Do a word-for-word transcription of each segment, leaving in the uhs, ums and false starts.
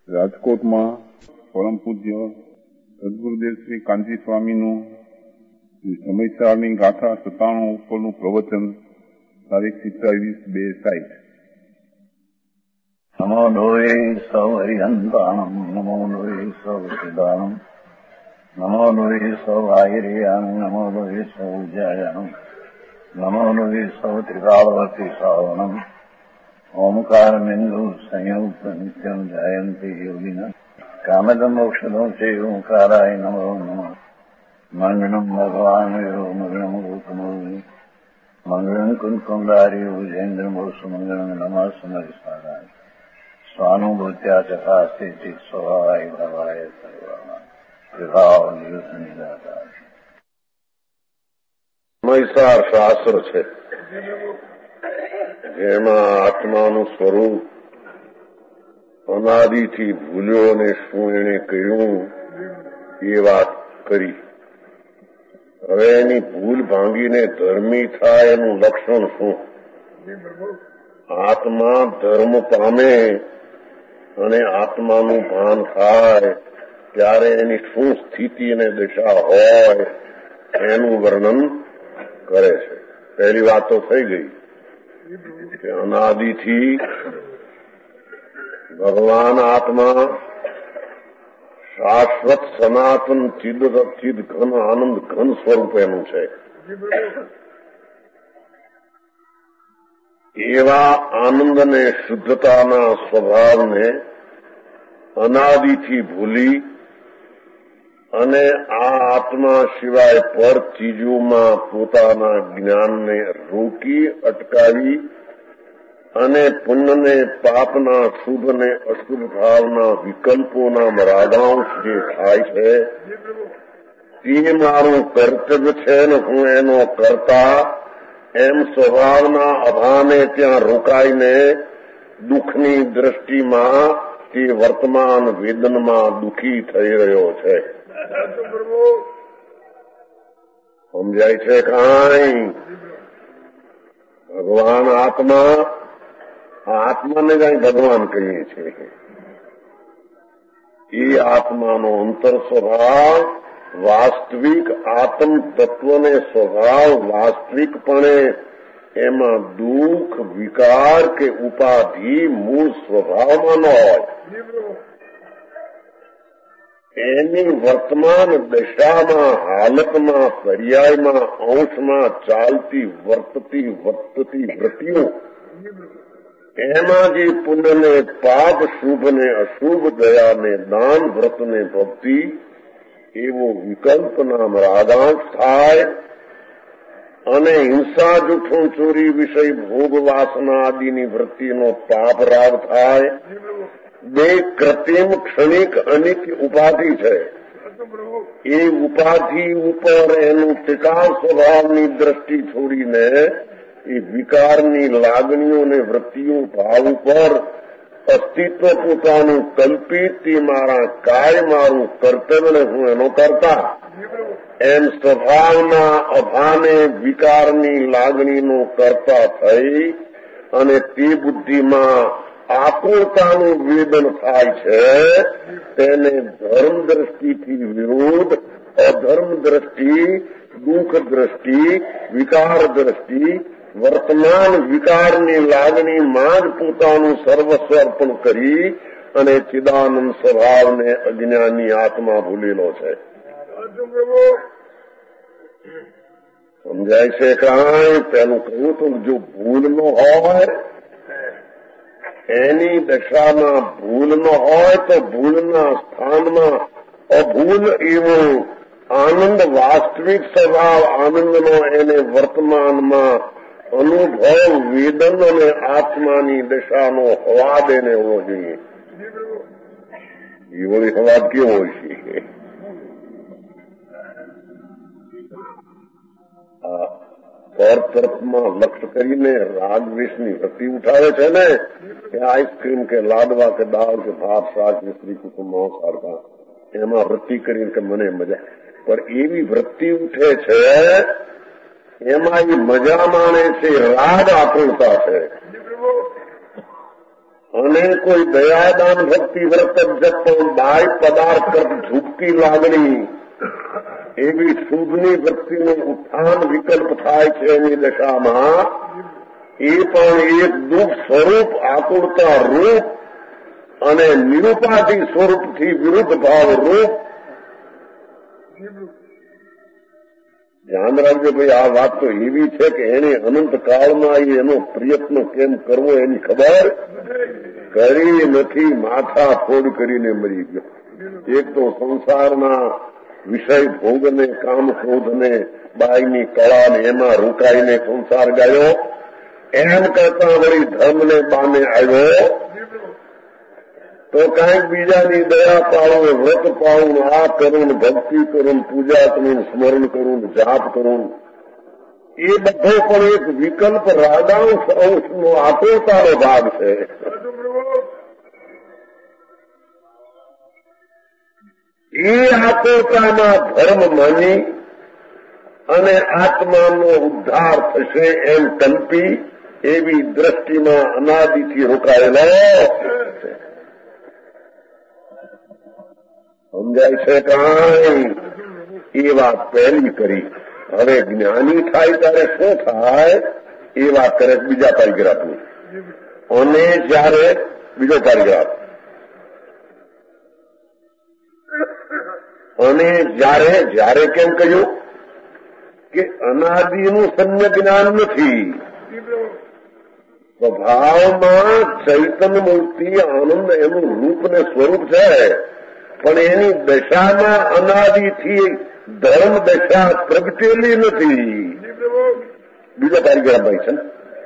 રાજકોટમાં પરમ પૂજ્ય સદગુરુદેવ શ્રી કાંજી સ્વામીનું સમયસારની ગાથા સત્તાણું ઉપરનું પ્રવચન તારીખ સિત્તાવીસ બે સાઈઠ. નમો લોહે સૌ હરિહંતાણમ, નમો લોહે સૌ સિદ્ધાણમ, નમો લોહે સૌ આયર્યાણમ, નમો લોહે સૌ જયાણમ, નમો લોહે સૌ ત્રિકાળવતી શ્રાવણમ, ઓમકાર બિંદુ સંયુક્ત નિત્યમ જયંતિ યોગિના કામદમ મોક્ષદો છે ઓંકારાય નમો નમઃ. મંગળમ ભગવાન મંગળમ ગૌતમો મંગળમ કુંકુંડારી ઉજેન્દ્રમો સુમંગળમ નમઃ સમરિસ્વારાય સ્વાનુભૂત્યા ચકાસ્તે ચિત સ્વભાવાય ભવાય સર્વમાં વિભાવ નિયુત નિરાકાર. સમયસાર શાસ્ત્ર છે જેમાં આત્માનું સ્વરૂપ અનાદિથી ભૂલ્યો ને શું એને કહ્યું એ વાત કરી. હવે એની ભૂલ ભાંગીને ધર્મી થાય એનું લક્ષણ શું? આત્મા ધર્મ પામે અને આત્માનું ભાન થાય ત્યારે એની શું સ્થિતિ અને દશા હોય એનું વર્ણન કરે છે. પહેલી વાત તો થઈ ગઈ કે અનાદિથી ભગવાન આત્મા શાશ્વત સનાતન ચિદ ચિદ ઘન આનંદ ઘન સ્વરૂપ એનું છે. એવા આનંદ અને શુદ્ધતાના સ્વભાવને અનાદિથી ભૂલી અને આ આત્મા સિવાય પર ચીજોમાં પોતાના જ્ઞાનને રોકી અટકાવી અને પુણ્યને પાપના શુભને અશુભ ભાવના વિકલ્પોના મરાદાંશ જે થાય છે તે મારું કર્તવ્ય છે ને હું એનો કરતા એમ સ્વભાવના અભાને ત્યાં રોકાઈને દુઃખની દ્રષ્ટિમાં તે વર્તમાન વેદનમાં દુઃખી થઈ રહ્યો છે. સમજાય છે કાંઈ? ભગવાન આત્મા આત્માને કઈ ભગવાન કહીએ છીએ. એ આત્માનો અંતર સ્વભાવ વાસ્તવિક આત્મ તત્વને સ્વભાવ વાસ્તવિકપણે એમાં દુઃખ વિકાર કે ઉપાધિ મૂળ સ્વભાવમાં ન હોય. એની વર્તમાન દશામાં હાલતમાં પર્યાયમાં અંશમાં ચાલતી વર્તતી વર્તતી વૃત્તિઓ એમાં જે પુણ્યને પાપ શુભને અશુભ દયાને દાન વ્રતને ભક્તિ એવો વિકલ્પના રાગાંશ થાય અને હિંસા જૂઠું ચોરી વિષય ભોગ વાસના આદિની વૃત્તિનો પાપ રાગ થાય. બે કૃત્રિમ ક્ષણિક અનિત્ય ઉપાધિ છે. એ ઉપાધિ ઉપર એનું ટીકાવ સ્વભાવની દ્રષ્ટિ છોડીને એ વિકારની લાગણીઓ ને વૃત્તિઓ ભાવ ઉપર અસ્તિત્વ પોતાનું કલ્પિત તે મારા કાય મારું કર્તવ્ય ને હું એનો કરતા એમ સ્વભાવના અભાને વિકારની લાગણીનો કરતા થઈ અને તે બુદ્ધિમાં આકુળતાનું વેદન થાય છે. તેને ધર્મ દ્રષ્ટિથી વિરોધ, અધર્મ દ્રષ્ટિ, દુઃખ દ્રષ્ટિ, વિકાર દ્રષ્ટિ, વર્તમાન વિકારની લાગણીમાં જ પોતાનું સર્વસ્વ અર્પણ કરી અને ચિદાનંદ સ્વભાવને અજ્ઞાની આત્મા ભૂલેલો છે. સમજાય છે કાંઈ? પેલું કહ્યું તો જો ભૂલ ન હોય એની દશામાં ભૂલ ન હોય તો ભૂલના સ્થાનમાં અભૂલ એવો આનંદ વાસ્તવિક સ્વભાવ આનંદનો એને વર્તમાનમાં અનુભવ વેદન અને આત્માની દશાનો હવાદ એને હોવો જોઈએ. એ વળી હવાદ કેવો છે? પર તરફમાં લક્ષ્ય કરીને રાગદ્વેષની વૃત્તિ ઉઠાવે છે ને કે આઈસ્ક્રીમ કે લાડવા કે દાળ કે ભાત શાક મિશ્રી કુટુંબ સારતા એમાં વૃત્તિ કરીને કે મને મજા. પણ એવી વૃત્તિ ઉઠે છે એમાં એ મજા માણે છે રાગ આકૃતા છે. અને અને કોઈ દયાદાન ભક્તિ વ્રત જપ બાય પદાર્થ ઝૂકતી લાગણી એવી શુદ્ધની વૃત્તિનું ઉત્થાન વિકલ્પ થાય છે એની દશામાં એ પણ એક દુઃખ સ્વરૂપ આકુળતા રૂપ અને નિરૂપાધિ સ્વરૂપથી વિરુદ્ધ ભાવ રૂપ. ધ્યાન રાખજો ભાઈ, આ વાત તો એવી છે કે એને અનંત કાળમાં એનો પ્રયત્ન કેમ કરવો એની ખબર કરી નથી. માથા ફોડ કરીને મરી ગયો. એક તો સંસારના વિષય ભોગને કામ ક્રોધને બાઈની કળાને એમાં રોકાઈને સંસાર ગાયો. એમ કરતા વળી ધર્મને બાને આવ્યો તો કાંઈક બીજાની દયા પાડું, વ્રત પાડું, આ કરું, ભક્તિ કરું, પૂજા કરું, સ્મરણ કરું, જાપ કરું, એ બધો પણ એક વિકલ્પ રાગાંશ અંશનો આતુરતાનો ભાગ છે. એ આતુરતામાં ધર્મ માની અને આત્માનો ઉદ્ધાર થશે એમ કલ્પી એવી દ્રષ્ટિમાં અનાદિથી રોકાયેલો છે. સમજાય છે કાંઈ? એ વાત પહેલી કરી. હવે જ્ઞાની થાય ત્યારે શું થાય એ વાત કરે બીજા પેરેગ્રાફની. અને જયારે બીજો પેરેગ્રાફ અને જયારે જયારે કેમ કહ્યું કે અનાદિનું સમ્યક જ્ઞાન નથી. સ્વભાવમાં ચૈતન્ય મૂર્તિ આનંદ એનું રૂપ ને સ્વરૂપ છે, પણ એની દશામાં અનાદિથી ધર્મ દશા પ્રગટેલી નથી. બીજો પેરેગ્રાફ ભાઈ છે.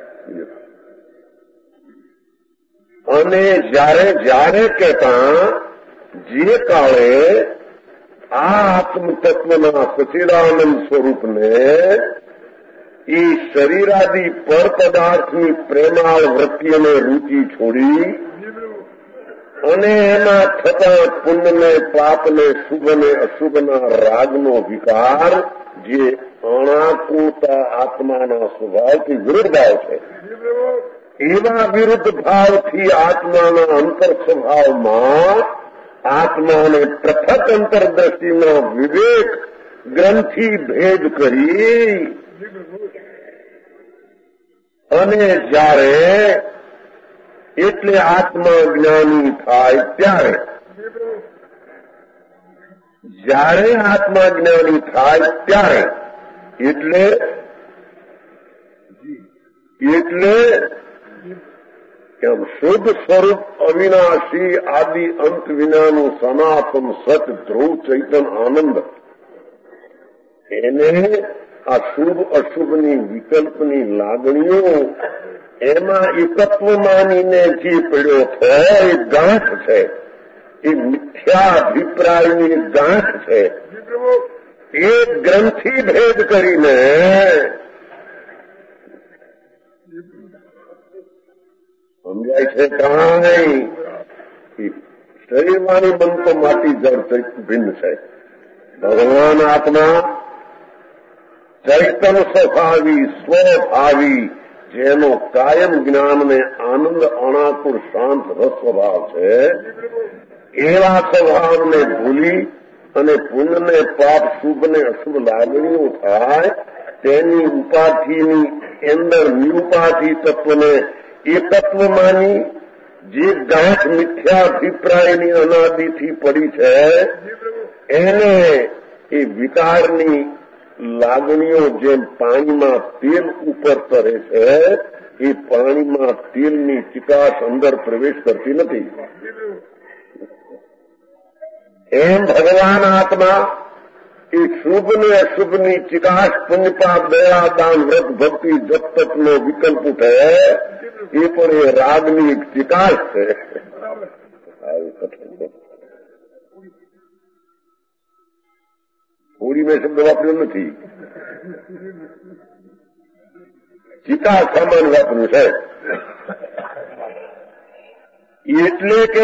અને જયારે જયારે કહેતા જે કાળે આ આત્મતત્વના સચિદાનંદ સ્વરૂપને એ શરીરાદિ પર પદાર્થની પ્રેમાળ વૃત્તિઓને રૂચિ છોડી અને એમાં થતા પુણ્યને પાપને શુભને અશુભના રાગનો વિકાર જે અણાકુળતા આત્માના સ્વભાવથી વિરુદ્ધ ભાવ છે, એવા વિરુદ્ધ ભાવથી આત્માના અંતર સ્વભાવમાં આત્માને પૃથક અંતરદ્રષ્ટિમાં વિવેક ગ્રંથિ ભેદ કરી અને જ્યારે એટલે આત્મા જ્ઞાની થાય ત્યારે જ્યારે આત્મા જ્ઞાની થાય ત્યારે એટલે એટલે એમ શુદ્ધ સ્વરૂપ અવિનાશી આદિ અંત વિનાનું સનાતન સત ધ્રુવ ચૈતન આનંદ એને આ શુભ અશુભની વિકલ્પની લાગણીઓ એમાં એકત્વ માનીને જે પડ્યો છે એ ગાંઠ છે, એ મિથ્યાભિપ્રાયની ગાંઠ છે. એ ગ્રંથિ ભેદ કરીને સમજાય છે કાંઈ શરીરમાંની મન તો માટી જળ ભિન્ન છે. ભગવાન આત્મા ચૈતન સ્વભાવી સ્વભાવી જેનો કાયમ જ્ઞાનને આનંદ અણાકુર શાંત રસ સ્વભાવ છે, એવા સ્વભાવને ભૂલી અને પુણ્યને પાપ શુભને અશુભ લાગણીઓ થાય તેની ઉપાધિની અંદર નિરુપાધિ તત્વને એકત્વ માની જે ગાંઠ મિથ્યાભિપ્રાયની અનાદિથી પડી છે એને એ વિકારની લાગણીઓ જેમ પાણીમાં તેલ ઉપર તરે છે એ પાણીમાં તેલની ચિકાસ અંદર પ્રવેશ કરતી નથી. એમ ભગવાન આત્મા એ શુભ ને અશુભની ચિકાસ પુણ્યપાપ દયા દાન વ્રત ભક્તિ જપ તપનો વિકલ્પ ઉઠે એ પણ એ રાગની એક ચિકાસ છે. થોડી મેં શબ્દ વાપર્યો નથી, ચિકાસ સામાન વાપર્યું છે. એટલે કે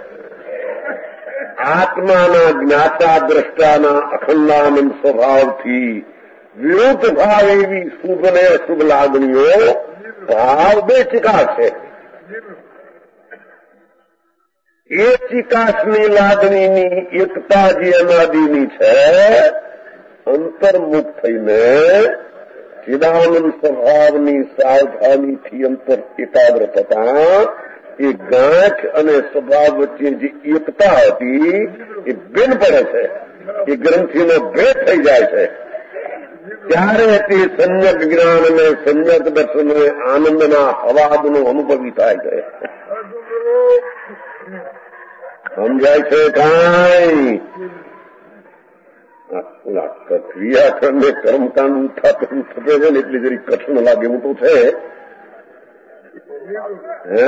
આત્માના જ્ઞાતા દ્રષ્ટાના અખંડાનંદ સ્વભાવથી વિરુદ્ધ ભાવ એવી શુભ ને અશુભ લાગણીઓ ભાવ બે ચિકાસ છે. એ ચિકાસની લાગણીની એકતા જે અનાદિની છે, અંતર્મુખ થઈને ચિદાનંદ સ્વભાવની સાવધાનીથી અંતર એકાગ્ર થતા એ ગાંઠ અને સ્વભાવ વચ્ચે જે એકતા હતી એ ભિન્ન પડે છે, એ ગ્રંથિનો ભેદ થઈ જાય છે. ત્યારે તે સંયક જ્ઞાન અને સંયક દર્શન અને આનંદના અવાદનો અનુભવી થાય છે. સમજાય છે કાંઈ? ક્રિયાકરણને કર્મકાંડ ઉઠાતું થશે છે ને એટલી જરી કઠણ લાગે એવું તો છે. હે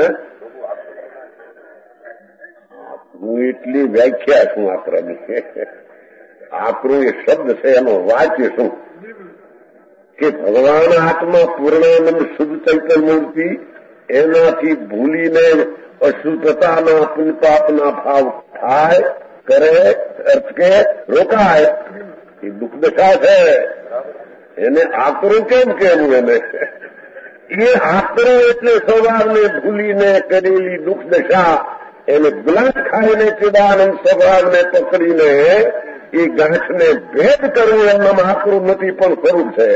હું એટલી વ્યાખ્યા છું આકરાની. આકરું એ શબ્દ છે, એનો વાચ્ય શું કે ભગવાન આત્મા પૂર્ણાનંદ શુદ્ધ ચૈતન્ય મૂર્તિ એનાથી ભૂલીને અશુદ્ધતાના પુનપાપના ભાવ થાય કરે અર્થ કે રોકાય એ દુઃખ દશા છે. એને આકરું કેમ કેવું? એને એ આકરું એટલે સ્વભાવને ભૂલીને કરેલી દુઃખ દશા, એને ગ્લાસ ખાઈને ચિદાનંદ સ્વભાવને પકડીને એ ગાંઠને ભેદ કરવું એમનામાં આકરું નથી પણ સ્વરૂપ છે.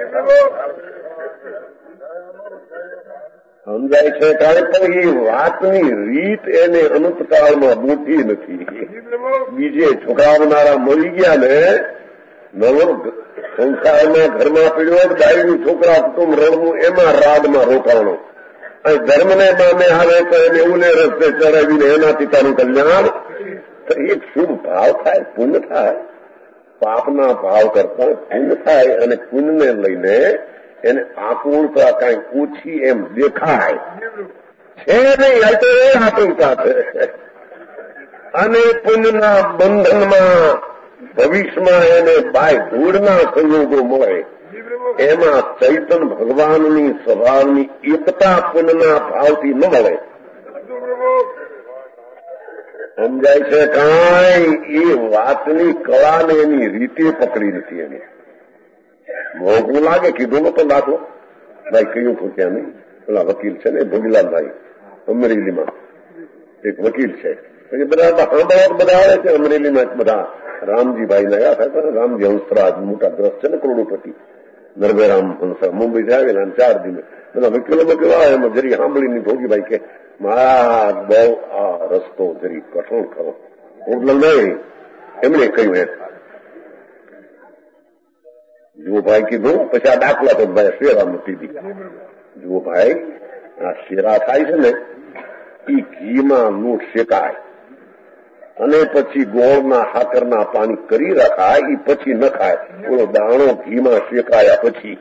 સમજાય છે? કારણ પણ એ વાતની રીત એને અનંતકાળમાં મોટી નથી. બીજે છોકરાવનારા મળી ગયા ને, નવો સંસારમાં ઘરમાં પીડ્યો ડાયનું છોકરા કુટુંબ રડવું એમાં રાગમાં રોકાણો, અને ધર્મને માને આવે તો એને ઉલે રસ્તે ચડાવીને એનાથી તારું કલ્યાણ. તો એક શુભ ભાવ થાય, પુણ્ય થાય. પાપના ભાવ કરતા પુણ્ય થાય, અને પુણ્યને લઈને એને આકુળતા કઈ ઓછી એમ દેખાય છે નહીં. આ તો એ આકુળતા છે. અને પુણ્યના બંધનમાં ભવિષ્યમાં એને બાય ધૂળના સંયોગો મળે, એમાં ચૈતન ભગવાનની સ્વભાવની એકતા પુણ્યના ભાવથી ન મળે. સમજાય છે કાંઈ? એ વાતની કળાને એની રીતે પકડી નથી. એને મોંઘું લાગે, કીધું નતો દાખલો ભાઈ કયું હતું ત્યાં નહીં. પેલા વકીલ છે ને ભોગીલાલભાઈ, અમરેલીમાં એક વકીલ છે. બધા સાંભળવા બધા આવે છે અમરેલીમાં. બધા રામજીભાઈ ના યાદ હતા, રામજી હંસરાજ મોટા દ્રષ્ટ છે ને કરોડોપતિ, નરવેરામ હંસરા મુંબઈ થી આવેલા ચાર દિને બધા વકીલો વકીલો આવે. એમાં જરી સાંભળીને ભોગીભાઈ કે મારા બહુ આ રસ્તો જરી કઠોળ કરો એટલે નહીં. એમણે કહ્યું એમ જુઓ ભાઈ કીધું. પછી આ દાખલા તો ભાઈ શેરા મૂકી દીધી. જુઓ ભાઈ, આ શેરા થાય છે ને એ ઘીમાં લોટ શેકાય અને પછી ગોળના હાકરના પાણી કરી રખાય, એ પછી ન ખાય. ઓલો દાણો ઘીમાં શેકાયા પછી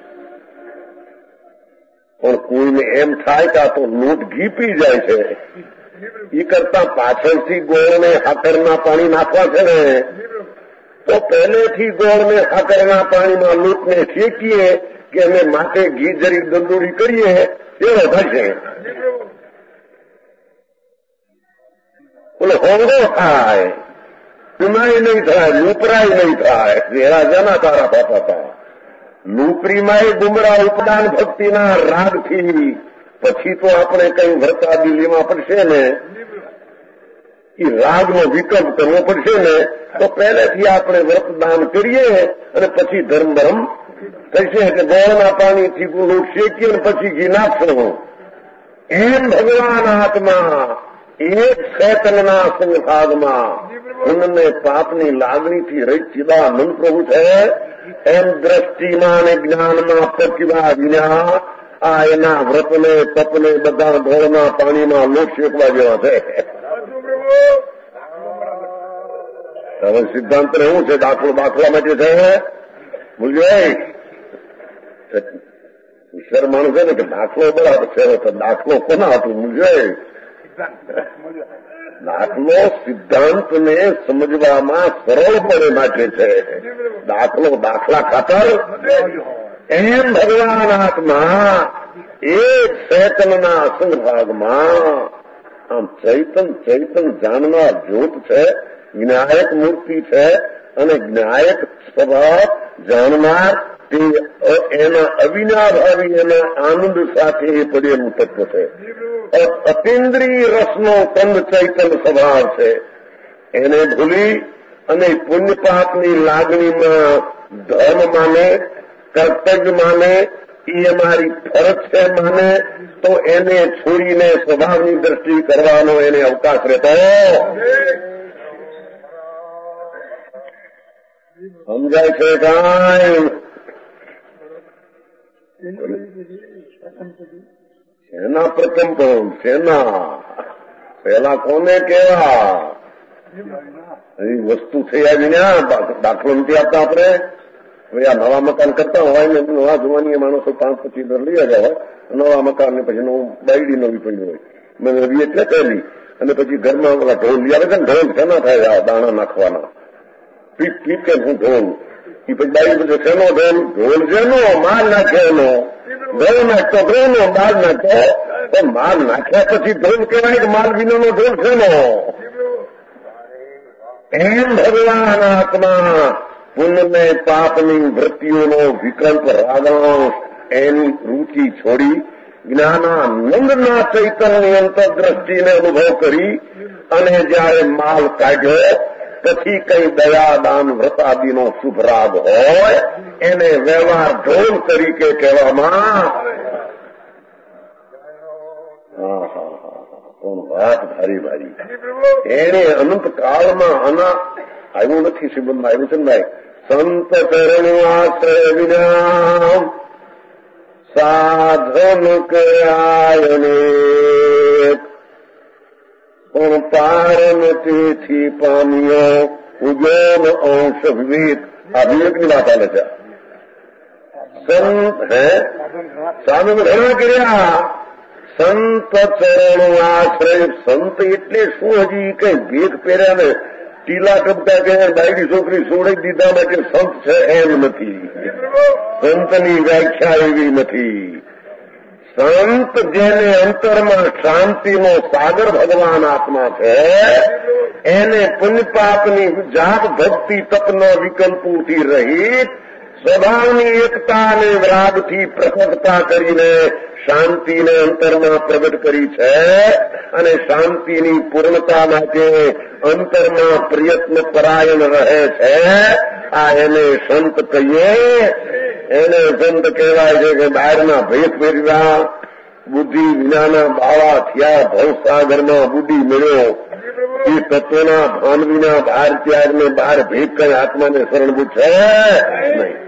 પણ કોઈને એમ થાય કે આ તો લોટ ઘી પી જાય છે, એ કરતા પાછળથી ગોળને હાકરના પાણી નાખવા છે ને, તો પહેલેથી ગોળને સાકરના પાણીમાં લોટને શેકીએ કે અમે માટે ઘી જરી દંડોળી કરીએ એવો થશે. બોલે હોંગો થાય, સુનાઈ નહીં થાય, લુપરાય નહીં થાય. વેરા જના તારા બાપા હતા. લુપરીમાં ગુમરા ઉપદાન ભક્તિના રાગથી પછી તો આપણે કઈ વર્તાદી લેવા પડશે ને, એ રાગનો વિકલ્પ કરવો પડશે ને, તો પહેલેથી આપણે વ્રતદાન કરીએ અને પછી ધર્મ ધર્મ થશે. એટલે ગોળના પાણીથી લોટ શેકીએ ને પછી ઘી નાખશો. એમ ભગવાન આત્મા એક ચેતનના સંભાગમાં પુણ્યને પાપની લાગણીથી રહી ચિદાનંદ પ્રભુ છે. એમ દ્રષ્ટિમાં અને જ્ઞાનમાં પ્રતિભા વિના આ એના વ્રતને તપને બધા ગોળના પાણીમાં લોટ શેકવા જેવા છે. હવે સિદ્ધાંત એવું છે, દાખલો દાખલા માટે છે. બોલ્યો ઈશ્વર માણસ છે ને કે દાખલો બરાબર છે, તો દાખલો કોના હતું? બોલ્યો દાખલો સિદ્ધાંતને સમજવામાં સરળ પડે માટે છે. દાખલો દાખલા ખાતર. એમ ભગવાન આત્મા એક ચેતનના સંભાગમાં આમ ચૈતન ચૈતન જાણનાર જ્યોત છે, જ્ઞાયક મૂર્તિ છે, અને જ્ઞાયક સ્વભાવ જાણનાર તે એના અવિનાભાવી એના આનંદ સાથે એ પડેલું તત્વ છે. અતિન્દ્રિય રસનો કંદ ચૈતન સ્વભાવ છે. એને ભૂલી અને પુણ્ય પાપની લાગણીમાં ધર્મ માને, કર્તવ્ય માને, એ અમારી ફરજ છે માને, તો એને છોડીને સ્વભાવની દ્રષ્ટિ કરવાનો એને અવકાશ રહેતો. સમજાય છે કાંઈ? શેના પ્રથમ પણ શેના પેલા કોને કેવા વસ્તુ છે દાખલો નથી આપતા આપણે. આ નવા મકાન કરતા હોય ને નવા જોવાની માણસો પાંચ પચીસ દર લઈ આવ્યા હોય, નવા મકાન ને પછી નવું બાયડી નવી પડ્યું હોય, મેં નવી એટલે પહેલી, અને પછી ઘરમાં પેલા ઢોલ લઈ આવે છે ને, ઢોલ શેના થાય દાણા નાખવાના, પીપ પીપ કે હું ઢોલ, એ પછી બાયડી પછી શેનો ઢોલ? ઢોલ જેનો માલ નાખે એનો, ઢોલ નાખતો ઢોલ નો, માલ નાખતો તો માલ નાખ્યા પછી ઢોલ કહેવાય કે માલ વિનાનો ઢોલ શેનો? એમ ભગવાન આત્મા પુણ્ય પાપની વૃત્તિઓનો વિકલ્પ રાગણ એની રૂચિ છોડી જ્ઞાનાનંદના ચૈતન્ય અંતરદ્રષ્ટિને અનુભવ કરી અને જયારે માલ કાઢ્યો પછી કઈ દયા દાન વ્રતાદિનો શુભ રાગ હોય એને વ્યવહાર ઢોલ તરીકે કહેવામાં. હા હા હા વાત ભારી ભારી. એને અનંત કાળમાં આના આવ્યું નથી, શ્રીમદમાં આવ્યું છે ને ભાઈ, સંત ચરણ આશ્રય વિના સાધન કરાયને પણ પાર તેથી પામ્યો ઉજ્જૈન અંશ વિવેક. આ વિવેકની વાત આવે છે. સંત હે સાધન ઘણા કર્યા, સંત ચરણ આશ્રય. સંત એટલે શું? હજી કઈ ભેગ પહેર્યા ને ટીલા ટપકા કે બાયડી છોકરી છોડી દીધા માટે સંત છે એમ નથી. સંતની વ્યાખ્યા એવી નથી. સંત જેને અંતરમાં શાંતિનો સાગર ભગવાન આત્મા છે, એને પુણ્ય પાપની જાત ભક્તિ તપના વિકલ્પોથી રહિત સ્વભાવની એકતા અને રાગથી પ્રકટતા કરીને શાંતિને અંતરમાં પ્રગટ કરી છે અને શાંતિની પૂર્ણતા માટે અંતરમાં પ્રયત્ન પરાયણ રહે છે. આ એને સંત કહીએ. એને સંત કહેવાય છે કે બહારના ભેદ ફેરવ્યા, બુદ્ધિ વિનાના બાવા થયા, ભવસાગરમાં બુદ્ધિ મળ્યો, એ તત્વના ભાન વિના બહાર ત્યાગને બહાર ભેદ કઈ આત્માને શરણભૂત છે નહીં.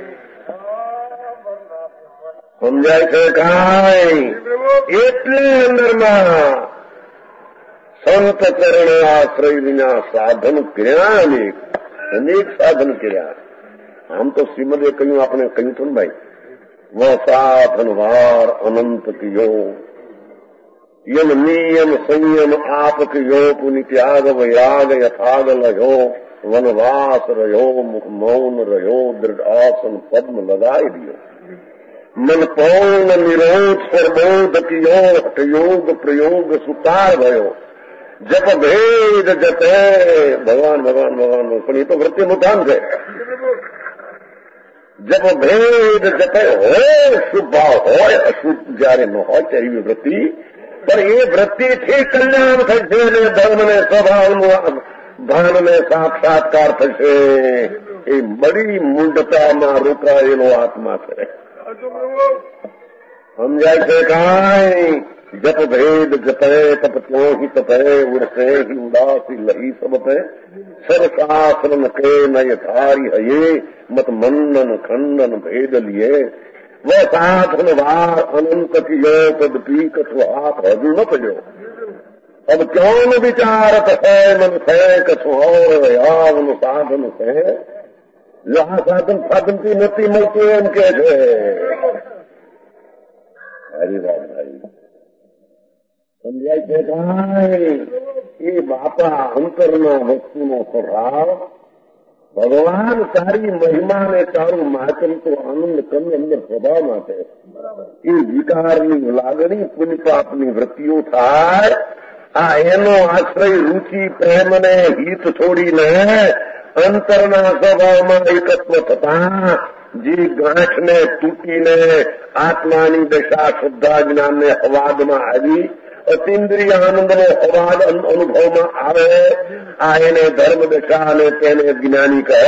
સમજાય છે કાંઈ? એટલે અંદરમાં સંત ચરણ આશ્રય વિના સાધન કર્યા, અનેક અનેક સાધન કર્યા. આમ તો શ્રીમદે કહ્યું, આપણે કહ્યું હતું ને ભાઈ, વ સાધન વાર અનંત કિયો, યમ નિયમ સંયમ આપ કિયો, પુનિ ત્યાગ વૈરાગ યથાગ લયો, વનવાસ રહ્યો, મુખ મૌન રહ્યો, દૃઢ આસન પદ્મ લગાઈ દિયો, મન પૌન નિરોધ પ્રબોધ કિયો, હઠયોગ પ્રયોગ સુતાર ભયો, જપ ભેદ જપે. ભગવાન ભગવાન ભગવાન પણ એ તો વૃત્તિનું કામ છે. જપ ભેદ જપે હોય શુભ ભાવ હોય, અશુભ જયારે ન હોય ત્યારે એવી વૃત્તિ, પણ એ વૃત્તિથી કલ્યાણ થશે અને ધર્મને સ્વભાવનું ભાનને સાક્ષાત્કાર થશે. એ બડી મૂંઢતામાં રોકાયેલો આત્મા છે. સમજાય છે કાંઈ? જપ ભેદ જપે તપ ત્યો હિ તપે, ઉડસે હિ ઉદાસી લહી સબ પે, સર શાસ્ત્ર કે નય ધારી હયે, મત મંડન ખંડન ભેદ લીએ, વ સાધન વાર અનંત કિયો, તદપી કછુ હાથ હજુ ન પડ્યો. अब क्यों विचारत है मन से कछु और यावन साधन से, जहां साधन साधन की નથી મળતું એમ કે છે. હરી વાત ભાઈ સમજાય છે કાંઈ? એ બાપા અંતરના વસ્તુનો સ્વભાવ, ભગવાન સારી મહિમા ને સારું માચમ તો આનંદ કમી અંદર સ્વભાવ માટે એ વિકારની લાગણી પુણ્ય પાપની વૃત્તિઓ થાય. આ એનો આશ્રય રુચિ પ્રેમ ને હિત છોડીને અંતરના સ્વભાવમાં એકત્વ થતા જે ગાંઠને તૂટીને આત્માની દશા શુદ્ધા જ્ઞાનને અવાદમાં આવી અતિન્દ્રિય આનંદનો અવાદ અનુભવમાં આવે, આ એને ધર્મ દશા અને તેને જ્ઞાની કહે.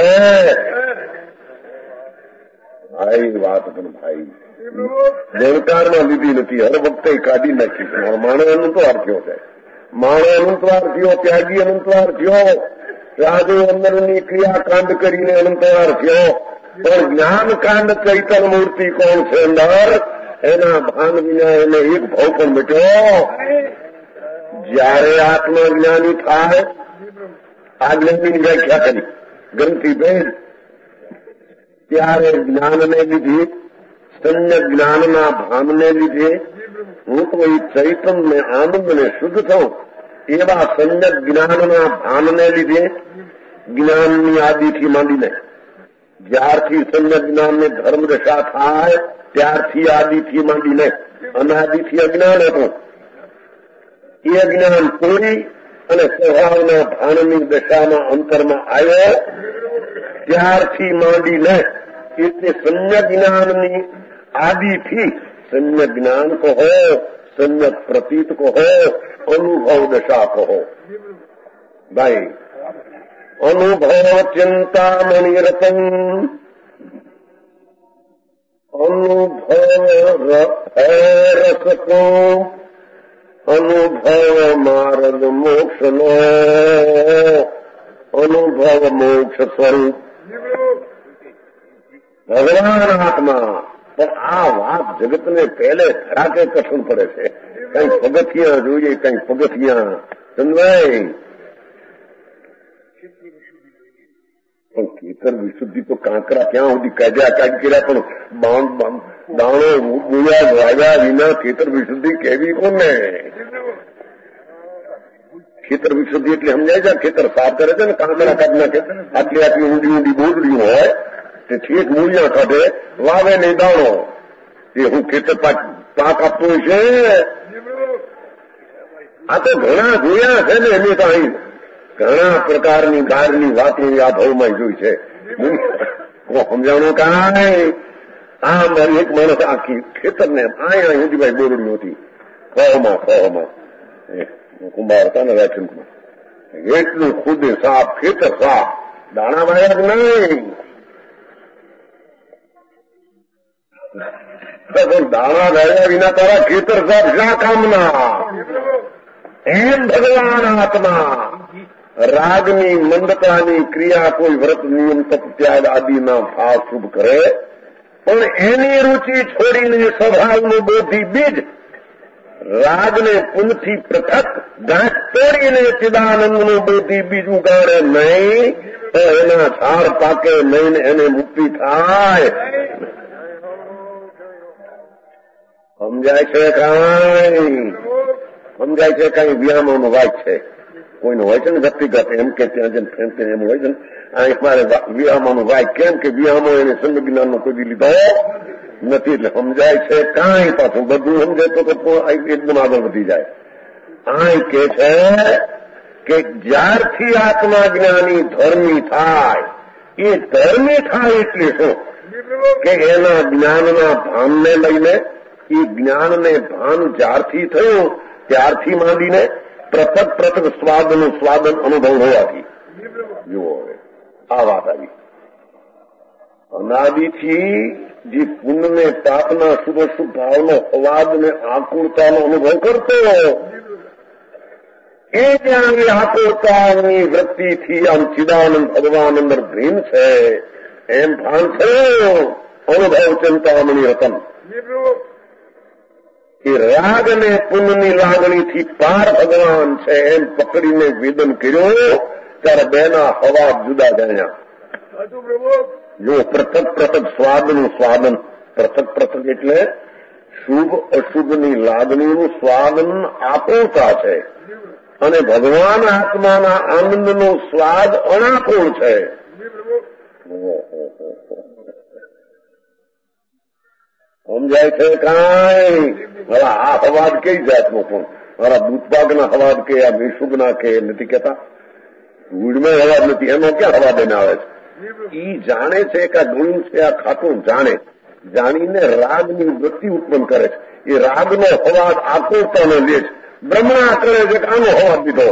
ભાઈ વાત પણ ભાઈ જણકારમાં લીધી નથી, હર વખતે કાઢી નાખી. માણસ અનંતવાર થયો છે, માણસ અનંતવાર થયો, ત્યાગી અનંતવાર થયો, રાજુ અંદરની ક્રિયાકાંડ કરીને અનંતવાર થયો. પણ જ્ઞાનકાંડ ચૈતન મૂર્તિ કોણ છે અંદર, એના ભાન વિના એને એક ભાવ પણ બેઠ્યો. જયારે આત્મજ્ઞાની થાય, આ જ્ઞાનની વ્યાખ્યા કરી ગ્રંથિભેદ, ત્યારે જ્ઞાનને લીધે, સમ્યક જ્ઞાનના ભાનને લીધે હું તો એ ચૈતન્ય આનંદને શુદ્ધ થઉં, એવા સમ્યક જ્ઞાનના ભાનને લીધે જ્ઞાનની આદિથી માંડીને જ્યારથી સમ્યક જ્ઞાનને ધર્મદશા થાય ત્યારથી આદિથી માંડીને અનાદિથી અજ્ઞાન હતું. એ અજ્ઞાન તોડી અને સ્વભાવના ભાનની દશામાં અંતરમાં આવ્યો, ત્યારથી માંડીને એટલે સમ્યક જ્ઞાનની આદિથી સમ્યક જ્ઞાન કહો, સમ્યક પ્રતીત કહો, અનુભવ દશા કહો. ભાઈ અનુભવ ચિંતામણિ રતન, અનુભવ રસકો, અનુભવ માર્ગ મોક્ષનો, અનુભવ મોક્ષ સ્વરૂપ ભગવાન આત્મા. પણ આ વાત જગતને પહેલે ધડાકે કઠણ પડે છે. કઈ પગથિયા જોઈએ, કઈ પગથિયા સમજાય. પણ ખેતર વિશુદ્ધિ તો કાંકરા ક્યાં સુધી કાઢ્યા કાઢ કર્યા, પણ દાણો બોયા વાગ્યા વિના ખેતર વિશુદ્ધિ કેવી કોને? ખેતર વિશુદ્ધિ એટલે સમજાય છે, ખેતર સાફ કરે છે ને, કાંકરા કાઢ નાખે, આટલી આટલી ઊંડી ઊંડી બોરડી હોય તે ઠીક મૂલ્યા કાઢે, વાવે નહીં દાણો, એ હું ખેતર પાક આપતું છે. આ તો ઘણા જોયા છે ને, એની તો અહીં ઘણા પ્રકારની બહારની વાતો આ ભાવમાં જોઈ છે. સમજાણું કાંઈ આ મારી એક માણસ આખી ખેતરને અહીંયા સુધી ભાઈ બોરડી હતી, ખોમાં ખોમાં કુંભાર હતા ને રાજચંદમાં, એટલું ખુદ સાફ, ખેતર સાફ, દાણા વાયા જ નહીં. દાણા વાયા વિના તારા ખેતર સાફ શા કામના? એમ ભગવાન આત્મા રાગની મંદતાની ક્રિયા કોઈ વ્રત નિયમ તપ ત્યાગ આદિના ભાવ શુભ કરે, પણ એની રુચિ છોડીને સ્વભાવનું બોધી બીજ રાગને પુનથી પૃથક ગાંઠ તોડીને ચિદાનંદનું બોધી બીજ ઉગાડે નહીં તો એના ઝાડ પાકે નહીં, એને મુક્તિ થાય. સમજાય છે કાંઈ? સમજાય છે કઈ વ્યાયામોનો વાય છે, કોઈનો હોય છે ને વ્યક્તિગત, એમ કે ત્યાં જઈને ફેંકતે એમ હોય છે ને. આ મારે વ્યાયામોનો વાય કેમ કે વ્યાયામો એને સંગ જ્ઞાનનો કોઈ લીધો નથી, એટલે સમજાય છે કાંઈ. પાછું બધું સમજાય તો એકદમ આગળ વધી જાય. આ કે છે કે જ્યારથી આત્મા જ્ઞાની ધર્મી થાય, એ ધર્મી થાય એટલે શું કે એના જ્ઞાનના ભાનને લઈને, એ જ્ઞાનને ભાન જ્યારથી થયું ત્યારથી માંડીને પૃથક પૃથક સ્વાદનું સ્વાદન અનુભવ હોવાથી. જુઓ હવે આ વાત આવી. અનાદિથી જે પુણ્યને પાપના શુભ શુભ ભાવનો અવાદને આકુળતાનો અનુભવ કરતો, એ જ્યાં એ આકુળતાની વૃત્તિથી આમ ચિદાનંદ ભગવાન અંદર ભીન છે એમ ભાન થયું. અનુભવ ચિંતામણી રતન, એ રાગ અને પુણ્યની લાગણીથી પાર ભગવાન છે એમ પકડીને વેદન કર્યું, ત્યારે બેના હવા જુદા જાણ્યા. જો પૃથક પૃથક સ્વાદનું સ્વાદન, પૃથક પૃથક એટલે શુભ અશુભની લાગણીનું સ્વાદન આકુળતા છે, અને ભગવાન આત્માના આનંદનો સ્વાદ અનાકુળ છે. સમજાય છે કાંઈ? હવે આ હવાદ કઈ જાતનો પણ મારા દૂધપાકના હવાદ કે આ વિશુભના કે નથી કહેતા, વીડમાં હવાદ નથી, એનો ક્યાં હવા દઈને આવે છે? ઈ જાણે છે કે આ ગળ્યું છે, આ ખાટું જાણે જાણીને રાગની વૃત્તિ ઉત્પન્ન કરે છે. એ રાગનો અવાજ આકુરતાનો લે છે. બ્રહ્મણા કરે છે કે આનો અવાજ દીધો.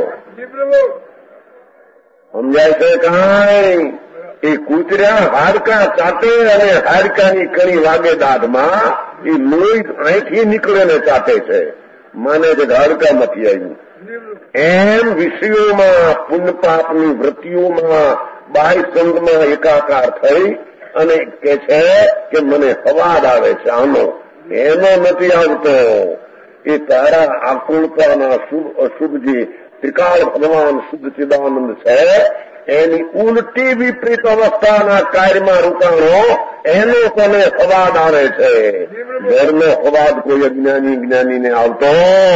સમજાય છે કાંઈ? એ કૂતર્યા હાડકા ચાટે અને હાડકાની કણી વાગે દાઢમાં, એ લોહી અહીંથી નીકળે ને ચાટે છે, માને છે હાડકામાંથી આવ્યું. એમ વિષયોમાં પુણ્યપાપની વૃત્તિઓમાં બાહ્ય સંગમાં એકાકાર થઈ અને કે છે કે મને અવાજ આવે છે આનો, એનો નથી આવતો. એ તારા આકુળતાના શુભ અશુભ જે ત્રિકાળ ભગવાન શુદ્ધ ચિદાનંદ છે એની ઉલટી વિપરીત અવસ્થાના કાર્યમાં રૂપાણો એનો તને અવાજ આવે છે. ઘરનો અવાજ કોઈ અજ્ઞાની જ્ઞાનીને આવતો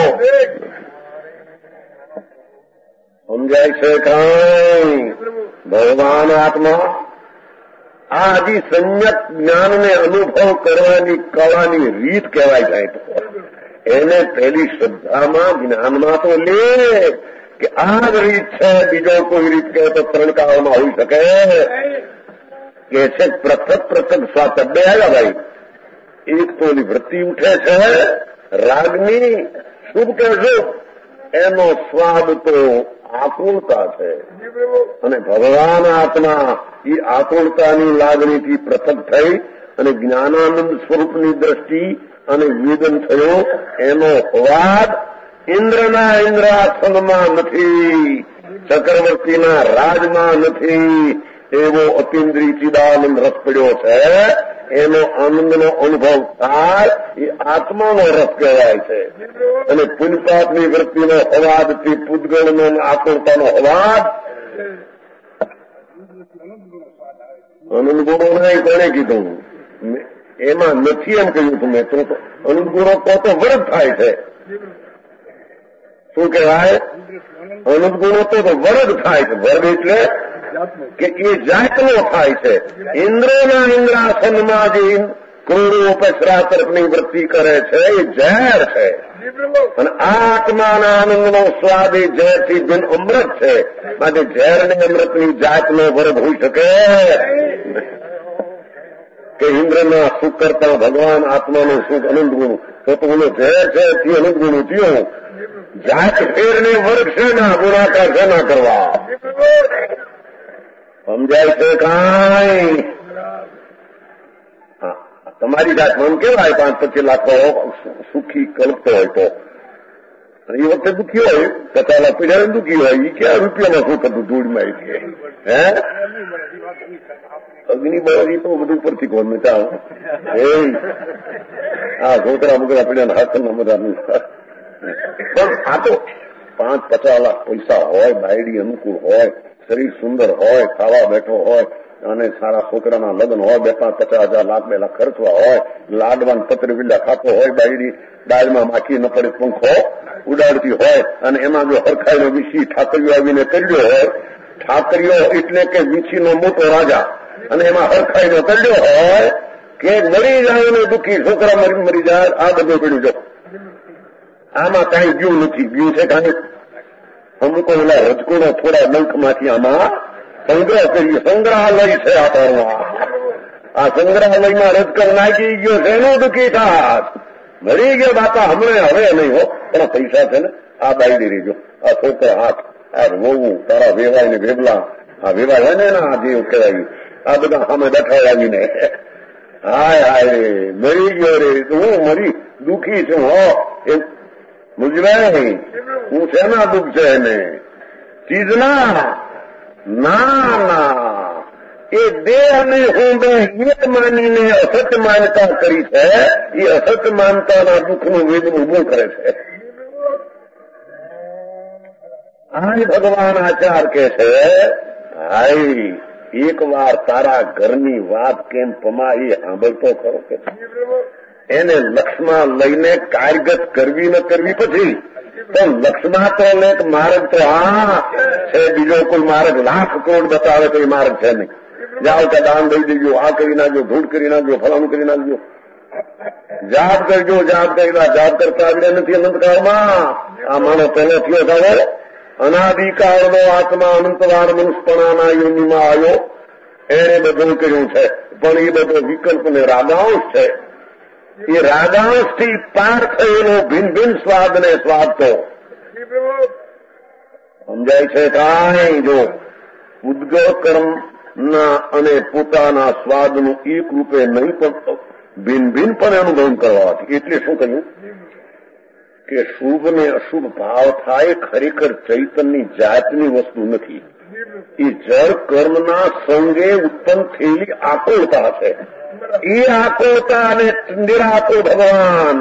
સમજાય છે કાંઈ? ભગવાન આત્મા આ હજી સંયત જ્ઞાનને અનુભવ કરવાની કળાની રીત કહેવાય જાય તો એને પહેલી શ્રદ્ધામાં જ્ઞાનમાં તો લે કે આ જ રીત છે, બીજો કોઈ રીત કહે તો ત્રણ કાળમાં હોઈ શકે કે છે. પૃથક પૃથક સ્વાદ બે આવ્યા ભાઈ. એક તો ઓલી વૃત્તિ ઉઠે છે રાગની, શુભ કે શુભ, એનો સ્વાદ તો આકુળતા છે. અને ભગવાન આત્મા એ આકુળતાની લાગણીથી પૃથક થઈ અને જ્ઞાનાનંદ સ્વરૂપની દ્રષ્ટિ અને વેદન થયો. એનો અવાજ ઇન્દ્રના ઇન્દ્રાસનમાં નથી, ચક્રવર્તીના રાજમાં નથી, એવો અતિન્દ્રિય ચિદાનંદ રસ પડ્યો છે. એનો આનંદનો અનુભવ થાય એ આત્માનો રસ કહેવાય છે. અને પુણ્યપાપની વૃત્તિનો અવાજથી પૂતગળનો આકુળતાનો અવાજ અનંત ગુણો નહીં. કોને કીધું? એમાં નથી એમ કહ્યું તું મેં. તો અનંત ગુણો તો તો વરદ થાય છે. શું કહેવાય? અનંત ગુણો તો વરદ થાય છે. વરદ એટલે કે એ જાતનો થાય છે. ઇન્દ્રના ઇન્દ્રાસનમાં જે કરોડો પસરા તરફની વૃત્તિ કરે છે એ ઝેર છે. અને આત્માના આનંદનો સ્વાદ એ ઝેરથી બિન અમૃત છે. માટે ઝેરને અમૃતની જાતનો વરદ હોઈ શકે કે ઇન્દ્રના સુખ કરતા ભગવાન આત્માનું સુખ અનંત ગુણ, તો તો ઓલો ઝેર છે તે અનંત ગુણ થયો. જાત ફેરને વર્ગ છે ના ગુણાકાર છે ના કરવા. સમજાય છે કાંઈ? તમારી જાત મન કેવાય પાંચ પચીસ લાખ સુખી કલ્પતો હોય તો એ વખતે દુઃખી હોય, પચાસ લાખ પૈસા દુઃખી હોય. એ ક્યાં રૂપિયામાં શું થતું ધૂળમાં? હે અગ્નિ બળી તો બધું પરથી કોણ ચાલ એ આ છોકરા બોકરા પડ્યા હાથ બધા. પણ આ તો પાંચ પચાસ લાખ પૈસા હોય, બાયડી અનુકૂળ હોય, શરીર સુંદર હોય, ખાવા બેઠો હોય અને સારા છોકરાના લગ્ન હોય, બે પાંચ પચાસ હજાર લાખ બે લાખ ખર્ચવા હોય, લાડવાન પત્ર વિલા ખાતો હોય, બાયડી દાળમાં માખી ન પડે પંખો ઉડાડતી હોય અને એમાં જો હરખાઈનો વીછી ઠાકરીઓ આવીને કર્યો હોય, ઠાકરીઓ એટલે કે વીછીનો મોટો રાજા, અને એમાં હરખાઈનો કર્યો હોય કે મરી જાય ને દુઃખી છોકરા મરી મરી જાય, આ બધું પડ્યું જો આમાં કાંઈ ગયું નથી. ગયું છે કાંઈ અમુક ઓલા રજકુણો થોડા ડંખમાંથી આમાં સંગ્રહ કરીએ. સંગ્રહાલય છે આ તારમાં. આ સંગ્રહાલયમાં રજકર નાખી ગયો છે એનું દુઃખી થાત. મરી ગયો બાપા હમણાં હવે નહીં હો, પણ પૈસા છે ને આ બાયડી રેજો, આ છોકરા હાથ, આ રોવું, તારા વેવાય ને ભેગલા, આ વેવાય હોય ને આ જે કહેવાય આ બધા સામે બેઠા આવીને હાય હાય મરી ગયો રે, હું મરી દુઃખી છું હો. એ મૂંઝવાય નહીં હું શેના દુઃખ છે એને ચીજના ના ના એ દેહ અને હું બે એક માનીને અસત્ય માનતા કરી છે. એ અસત્ય માનતાના દુઃખનું વેદન ઉભું કરે છે. આ ભગવાન આચાર કે છે હાય એક વાર તારા ઘરની વાત કેમ પમાઈ સાંભળતો ખરો કે એને લક્ષમાં લઈને કાર્યગત કરવી ન કરવી પછી તો લક્ષમાં તો એક માર્ગ તો આ છે, બીજો કોઈ માર્ગ લાખ કરોડ બતાવે તો એ માર્ગ છે નહીં. જાઓ કે દાન દઈ દેજો, આ કરી નાખજો, ધૂળ કરી નાખજો, ફલાણું કરી નાખજો, જાપ કરજો, જાપ કરી જાપ કરતા આવડે નથી અનંતકાળમાં. આ માનો પહેલો થયો થયો અનાદિકાળનો આત્મા અનંતવાર મનુષ્યપણાના યોનિમાં આવ્યો એણે બધું કર્યું છે, પણ એ બધો વિકલ્પ ને રાગાંશ છે. એ રાગાંશથી પાર થયેલો ભિન્ન ભિન્ન સ્વાદ ને સ્વાદ તો સમજાય છે. કાંઈ જો ઉદ્ગળ કર્મના અને પોતાના સ્વાદનું એક રૂપે નહીં પણ ભિન્ન ભિન્ન પણ અનુભવ કરવાથી. એટલે શું કહ્યું કે શુભ ને અશુભ ભાવ થાય ખરેખર ચૈતનની જાતની વસ્તુ નથી. એ જળ કર્મના સંગે ઉત્પન્ન થયેલી આકુળતા છે. એ આકુળતા અને નિરાકુળ ભગવાન.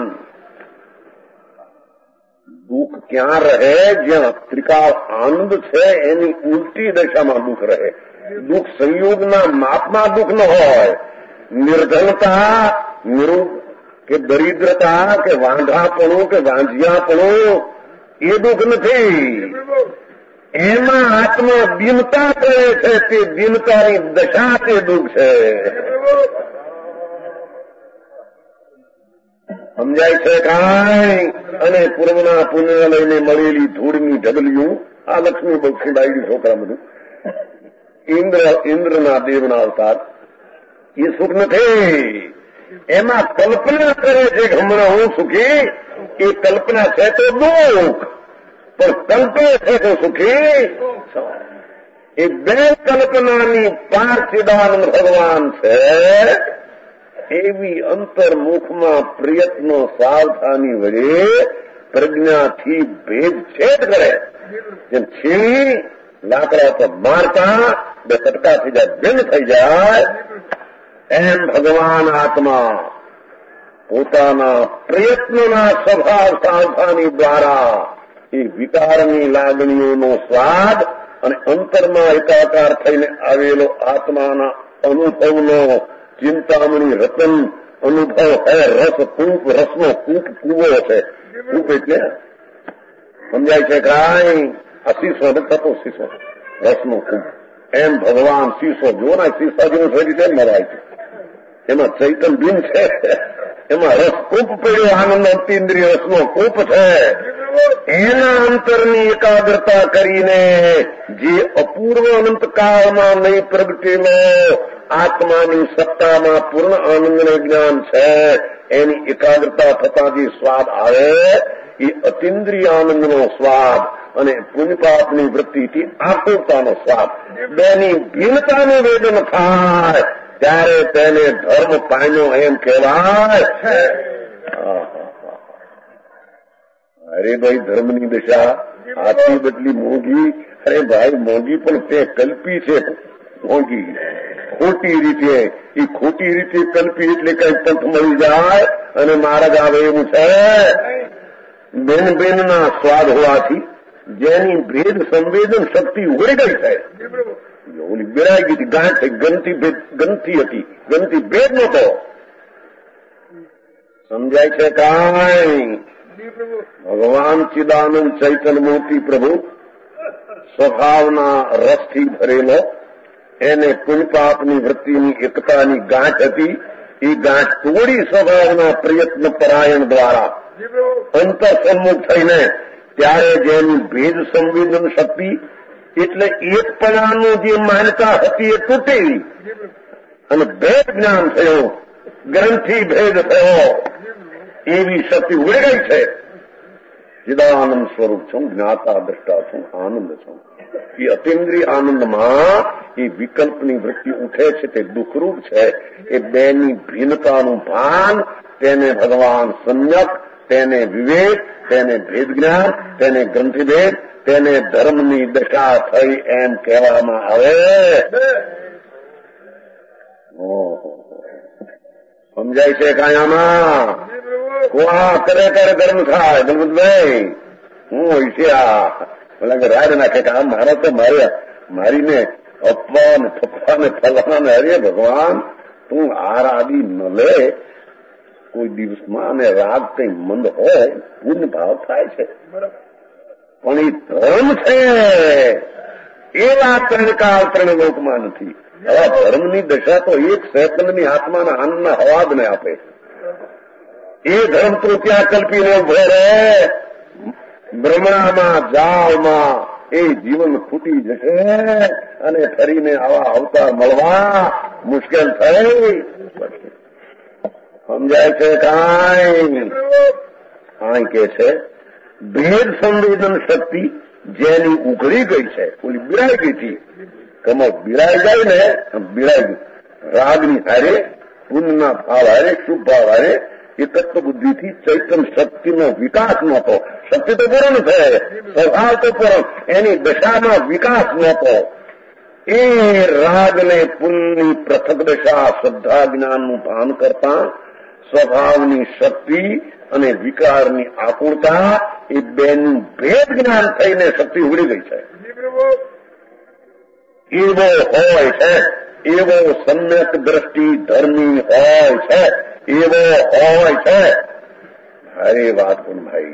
દુઃખ ક્યાં રહે? જ્યાં ત્રિકાળ આનંદ છે એની ઉલટી દશામાં દુઃખ રહે. દુઃખ સંયોગના માપમાં દુઃખ ન હોય. નિર્ધનતા, નિરુ કે દરિદ્રતા કે વાંઢાપણું કે વાંઝિયાપણું એ દુઃખ નથી. એમાં આત્મા દીનતા કરે છે, તે દીનતાની દશા તે દુઃખ છે. સમજાય છે કાંઈ? અને પૂર્વના પુણ્ય લઈને મળેલી ધૂળની ઢગલીયું, આ લક્ષ્મી બક્ષીબાઈ છોકરા બધું ઇન્દ્ર ઇન્દ્રના દેવના અવતાર, એ સુખ નથી. એમાં કલ્પના કરે છે કે હમણાં હું સુખી. એ કલ્પના છે તો દુઃખ, પણ કલ્પે છે તો સુખી. એ બે કલ્પનાની પાર ચિદાનંદ ભગવાન છે. એવી અંતર્મુખમાં પ્રયત્નો સાવધાની વડે પ્રજ્ઞાથી ભેદછેદ કરે. જેમ છીણી લાકડા પર મારતા બે કટકા થઈ જાય, ભિન્ન થઈ જાય, એમ ભગવાન આત્મા પોતાના પ્રયત્નોના સ્વભાવ સાવધાની દ્વારા એ વિકારની લાગણીઓનો સ્વાદ અને અંતરમાં એકાકાર થઈને આવેલો આત્માના અનુભવનો ચિંતામણી રતન અનુભવ હે. રસ કૂપ, રસનો કૂપ કૂવો છે. કૂપ એટલે સમજાય છે કાંઈ? આ શીશો થતો શીશો, રસનો કૂપ. એમ ભગવાન શીશો જો ને શીશા જેવું થઈ રીતે મરાય છે. એમાં ચૈતન બિન છે, એમાં રસ કૂપ પડ્યો, આનંદ અંતિન્દ્રિય રસનો કૂપ છે. એના અંતરની એકાગ્રતા કરીને જે અપૂર્વ અનંતકાળમાં નહીં પ્રગટેલો આત્માની સત્તામાં પૂર્ણ આનંદને જ્ઞાન છે, એની એકાગ્રતા થતા જે સ્વાદ આવે એ અતિન્દ્રિય આનંદનો સ્વાદ અને પુણ્યપાપની વૃત્તિથી આકુળતાનો સ્વાદ, બેની ભિન્નતાનું વેદન થાય ત્યારે તેને ધર્મ પામ્યો એમ કહેવાય. અરે ભાઈ, ધર્મની દશા આથી બદલી મોંઘી. અરે ભાઈ, મોંઘી પણ તે કલ્પી છે. મોંઘી ખોટી રીતે, એ ખોટી રીતે કલ્પી એટલે કઈ પંથ મળી જાય અને માર્ગ આવે એવું છે. બેન બેનના સ્વાદ હોવાથી જેની ભેદ સંવેદન શક્તિ ઉઘડી ગઈ છે. ઓલી બેરાઈ ગઈ હતી, ગાંઠ ગંથી ગંથી હતી, ગંથી ભેદ નહોતો. સમજાય છે કાંઈ? ભગવાન ચિદાનંદ ચૈતન મૂર્તિ પ્રભુ સ્વભાવના રસથી ભરેલો, એને પુણ્યપાપની વૃત્તિની એકતાની ગાંઠ હતી. એ ગાંઠ તોડી સ્વભાવના પ્રયત્ન પરાયણ દ્વારા અંતર સન્મુખ થઈને ત્યારે જેની ભેદ સંવેદન શક્તિ એટલે એકપણાનું જે માન્યતા હતી એ તૂટી અને ભેદ જ્ઞાન થયો, ગ્રંથિ ભેદ થયો, એવી શક્તિ ઉડી ગઈ છે. ચિદાનંદ સ્વરૂપ છું, જ્ઞાતા દ્રષ્ટા છું, આનંદ છું. એ અતિન્દ્રિય આનંદમાં એ વિકલ્પની વૃત્તિ ઉઠે છે, તે દુઃખરૂપ છે. એ બેની ભિન્નતાનું ભાન, તેને ભગવાન સમ્યક, તેને વિવેક, તેને ભેદ જ્ઞાન, તેને ગ્રંથિભેદ, તેને ધર્મની દશા થઈ એમ કહેવામાં આવે. સમજાય છે કાયામાં? કોહા કરે કરે ધર્મ થાય. ગણપતભાઈ, હું હોશિયા બોલા કે રાજ નાખે કે આ મારા તો મારે મારીને અપવા ને થપ્પા ને ફલવા ને અરે ભગવાન તું આર આદિ ન લે. કોઈ દિવસમાં અને રાગ કઈ મંદ હોય પૂર્ણ ભાવ થાય છે, પણ એ ધર્મ છે એવા ત્રણકાળ ત્રણ લોકમાં નથી. હવે ધર્મની દશા તો એક સેકન્ડની આત્માના આનંદના હવાદને આપે. એ ધર્મ તો ત્યાં કલ્પીને ઉભો રહે, ભ્રમણામાં, જાળમાં, એ જીવન ખૂટી જશે અને ફરીને આવા અવતાર મળવા મુશ્કેલ થઈ. સમજાય છે કાંઈ? કાંઈ કે છે ભેદ સંવેદન શક્તિ જેની ઉઘડી ગઈ છે, ઓલી બિરાઈ ગઈ હતી. કમો બિરાઈ જાય ને, બિરાઈ ગઈ રાગની હારે, પુણ્યના ભાવ હારે, શુભ ભાવ હારે એકત્વ બુદ્ધિથી ચૈતન શક્તિનો વિકાસ નહોતો. શક્તિ તો પૂર્ણ છે, સ્વભાવ તો પૂર્ણ, એની દશામાં વિકાસ નહોતો. એ રાગને પુણ્યની પૃથક દશા શ્રદ્ધા જ્ઞાનનું ભાન કરતા સ્વભાવની શક્તિ અને વિકારની આકુળતા એ બેનું ભેદ જ્ઞાન થઈને શક્તિ ઉગડી ગઈ છે. એવો હોય છે, એવો સમ્યક દ્રષ્ટિ ધર્મી હોય છે, એવો હોય છે. અરે વાત પણ ભાઈ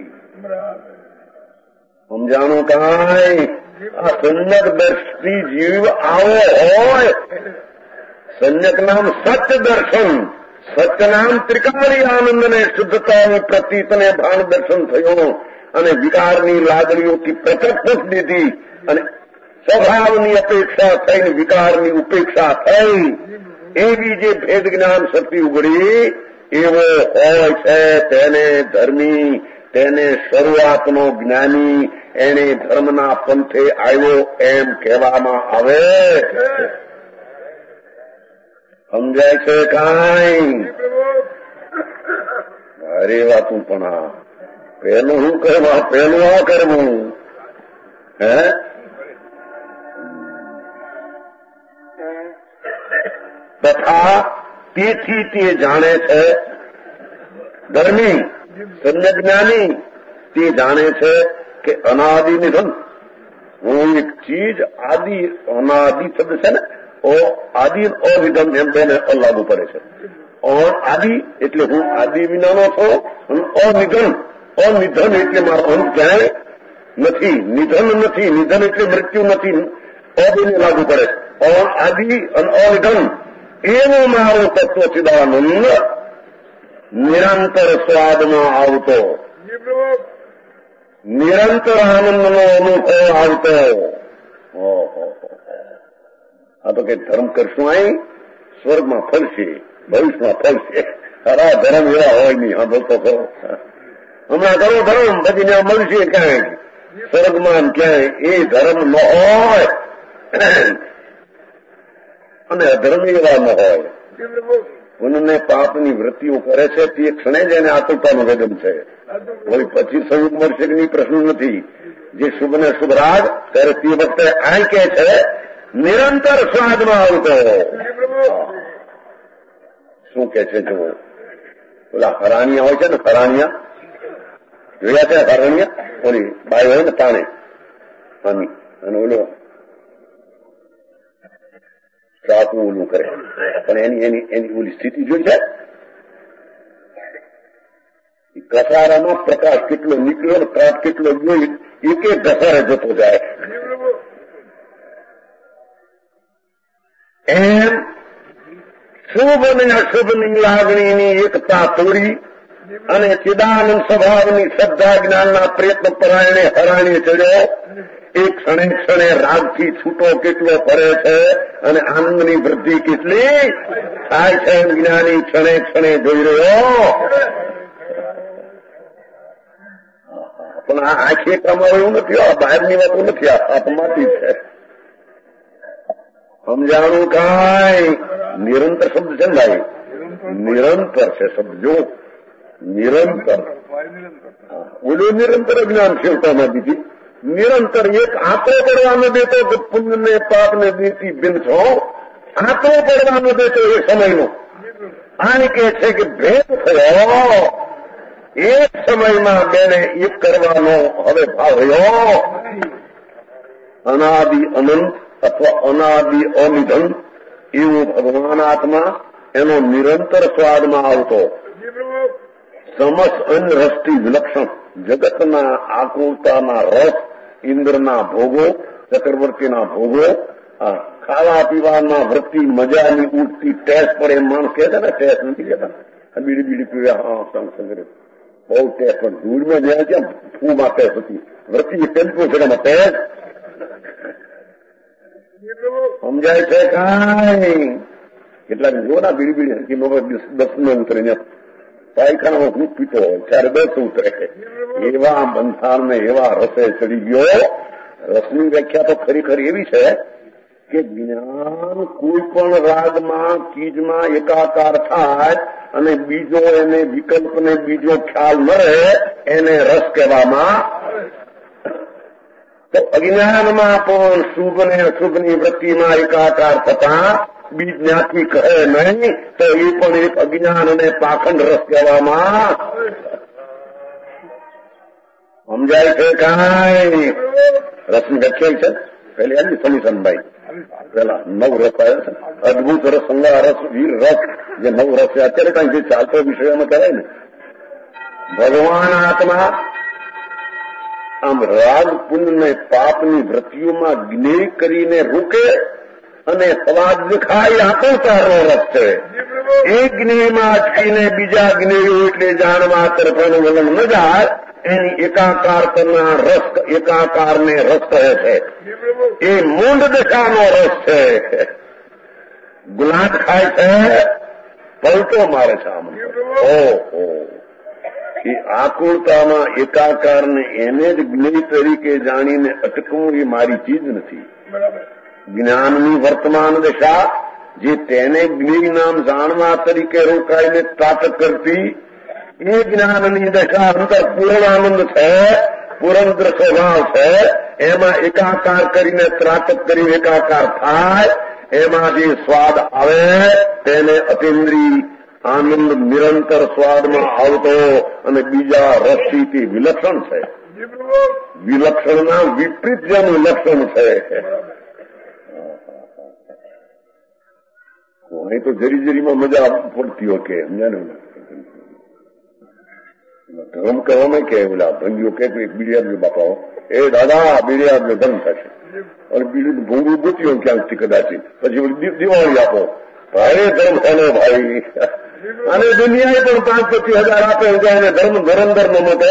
સમજાણું કાંઈ? આ સમ્યક દ્રષ્ટિ જીવ આવો હોય. સમ્યક નામ સત્ય દર્શન, સત્ય નામ ત્રિકાળી આનંદ ને શુદ્ધતાની પ્રતીતને ભાન દર્શન થયું અને વિકારની લાગણીઓથી પ્રચક્ષ દીધી અને સ્વભાવની અપેક્ષા થઈને વિકારની ઉપેક્ષા થઈ. એવી જે ભેદ જ્ઞાન શક્તિ ઉગડી એવો હોય છે તેને ધર્મી, તેને શરૂઆતનો જ્ઞાની, એને ધર્મના પંથે આવ્યો એમ કહેવામાં આવે. સમજાય છે કાંઈ? અરે વાતું પણ આ પેલું શું કરવા, પેલું આ કરવું હે? તથા તેથી તે જાણે છે, ધર્મી સમ્યક જ્ઞાની તે જાણે છે કે અનાદિ નિધન, હું એક ચીજ આદિ અનાદિ શબ્દ છે ને, ઓ આદિ અવિધન એમ બેને લાગુ પડે છે. ઓર આદિ એટલે હું આદિ વિનાનો છું અને અનિધન, અનિધન એટલે મારો અંત ક્યાંય નથી, નિધન નથી, નિધન એટલે મૃત્યુ નથી, અદિને લાગુ પડે છે. ઓર આદિ અને અનિધન એવો મારો તત્વ ચિદાનંદ નિરંતર સ્વાદમાં આવતો, નિરંતર આનંદનો અનુભવ આવતો. ઓહો, આ તો કઈ ધર્મ કરશું અહીં સ્વર્ગમાં ફરશે, ભવિષ્યમાં ફરશે. ખરા ધર્મ એવા હોય નહીં. હા બોલતો કરો, હમણાં કરો ધર્મ, પછી ત્યાં મળશે ક્યાંય સ્વર્ગમાં ક્યાંય એ ધર્મ ન હોય અને અધર્મ એવા ન હોય. પુણ્યને પાપની વૃત્તિઓ કરે છે તે ક્ષણે જ એને આતુરતાનો વેદન છે. વળી પછી સંયુગ મળશે કે નહીં પ્રશ્ન નથી. જે શુભ ને શુભ રાગ ત્યારે તે વખતે આ કે છે નિરંતર સ્વાદમાં આવતો. શું કે છે જુઓ, ઓલા હરાણિયા હોય છે ને, હરાણિયા જોયા છે? હરાણિયા ઓલી બાઈ હોય ને તાણે આમી અને ઓલો ચાકુ ઓલું કરે, પણ એની એની એની ઓલી સ્થિતિ જોઈ છે. ઘસારામાં પ્રકાશ કેટલો નીકળ્યો ને પ્રકાશ કેટલો ગયો, એક એક ઘસારે જતો જાય. એમ શુભ અને અશુભની લાગણીની એકતા તોડી અને ચિદાનંદ સ્વભાવની શ્રદ્ધા જ્ઞાનના પ્રયત્ન પરાયણે હરાણી ચડ્યો. એક ક્ષણે ક્ષણે રાગથી છૂટો કેટલો ફરે છે અને આનંદની વૃદ્ધિ કેટલી થાય છે એમ જ્ઞાની ક્ષણે ક્ષણે જોઈ રહ્યો. પણ આ આંખે કમાવું એવું નથી, આ બહારની વાતો નથી, આ આત્માથી છે. સમજાણું કાંઈ? નિરંતર શબ્દ છે ને ભાઈ, નિરંતર છે શબ્દ. જો નિરંતર, ઓલું નિરંતર જ્ઞાન સેવતામાં દીધી. નિરંતર એક આંકડો પડવાનો દેતો કે પુણ્યને પાપને દેતી બિન છો, આંકડો પડવાનો દેતો એ સમયનો. આ કે છે કે ભેદ થયો એક સમયમાં બેને એક કરવાનો હવે ભાવ રહ્યો. અનાદિ અનંત અથવા અનાદિ અનિધન એવું ભગવાન આત્મા એનો નિરંતર સ્વાદમાં આવતો. સમસ અન્ન રસથી વિલક્ષણ જગતના આકુળતાના રસ, ઇન્દ્રના ભોગો, ચક્રવર્તીના ભોગો, ખાવા પીવાના વૃત્તિ મજાની ઉઠતી ટેસ્ટ પર એમ માણસ કહે છે ને, ટેસ્ટ નથી કહેતા બીડી બીડી પીવ્યા, હા સંગ સંગ્રહ બહુ ટેસ્ટ, પણ ધૂળમાં જાય છે ફૂમાં ટેસ્ટ હતી વૃત્તિ ટેમ્પો છે એમાં ટેસ્ટ સમજાય છે કાંઈ? કેટલાક જો ના બીડી બીડી હરકી દસ ને ઉતરે ને પાયખાનામાં હું પીતો હોય ત્યારે દસ ઉતરે. એવા બંધારને એવા રસે ચડી ગયો. રસની વ્યાખ્યા તો ખરેખર એવી છે કે જ્ઞાન કોઈ પણ રાગમાં ચીજમાં એકાકાર થાય અને બીજો એને વિકલ્પને બીજો ખ્યાલ ન રહે એને રસ કહેવામાં. તો અજ્ઞાનમાં પણ શુભ ને અશુભની વૃત્તિમાં એકાકાર થતા બીજ જ્ઞાતિ કહે નહીં તો એ પણ એક અજ્ઞાન અને પાખંડ રસ કહેવામાં. સમજાય છે કાંઈ? રસની વ્યાખ્યા છે પેલી આવી સમીસનભાઈ પેલા નવ રસ આવ્યા છે. અદભુત રસ, સંગા રસ, વીર રસ, જે નવ રસ છે અત્યારે કઈ જે ચાલતો વિષયોમાં કહેવાય ને. ભગવાન આત્મા આમ રાગ પુણ્ય પાપની વૃત્તિઓમાં જ્ઞેય કરીને રોકે અને સ્વાદ દેખાય આકર્ષાનો રસ છે. એક જ્ઞેયમાં અટકીને બીજા જ્ઞેયો એટલે જાણવા તરફનું વલણ ન જાય એની એકાકાર કરનાર રસ એકાકારને રસ કહે છે. એ મૂંડ દશાનો રસ છે. ગુલાબ ખાય છે, પલટો મારે છે આમ. ઓહો, એ આકુળતામાં એકાકારને એને જ જ્ઞેય તરીકે જાણીને અટકવું એ મારી ચીજ નથી. જ્ઞાનની વર્તમાન દશા જે તેને જ્ઞેય નામ જાણવા તરીકે રોકાઈને ત્રાટક કરતી એ જ્ઞાનની દશા અંદર પૂર્ણ આનંદ છે, પુરંદર સ્વભાવ છે. એમાં એકાકાર કરીને ત્રાટક કરી એકાકાર થાય એમાં જે સ્વાદ આવે તેને અતિન્દ્રિય આનંદ નિરંતર સ્વાદમાં આવતો અને બીજા રસથી વિલક્ષણ છે. વિલક્ષણના વિપરીત જેનું લક્ષણ છે. અહીં તો જરી જરીમાં મજા પડતી હોય કે સમજાને ધર્મ કહેવામાં કે ઓલા ભંગીઓ કે બીડી આપજો બાપાઓ, એ દાદા બીડી આપજો ધર્મ થશે. અને બીડી ભૂંગળું ગોત્યો ક્યાંકથી કદાચ પછી દિવાળી આપો. ભાઈ ધર્મ થને ભાઈ. અને દુનિયાએ પણ પાંચ પચીસ હજાર આપે એને ધર્મ ધરંદર નો મોટો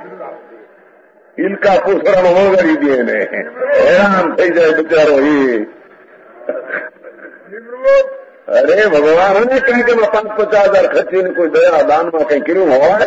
ઇલકા પૂછડામાં વળગાડી દે એને હેરાન થઈ જાય બિચારો. એ અરે ભગવાન અને કઈ કે પાંચ પચાસ હજાર ખર્ચીને કોઈ દયા દાનમાં કઈ કર્યું હોય?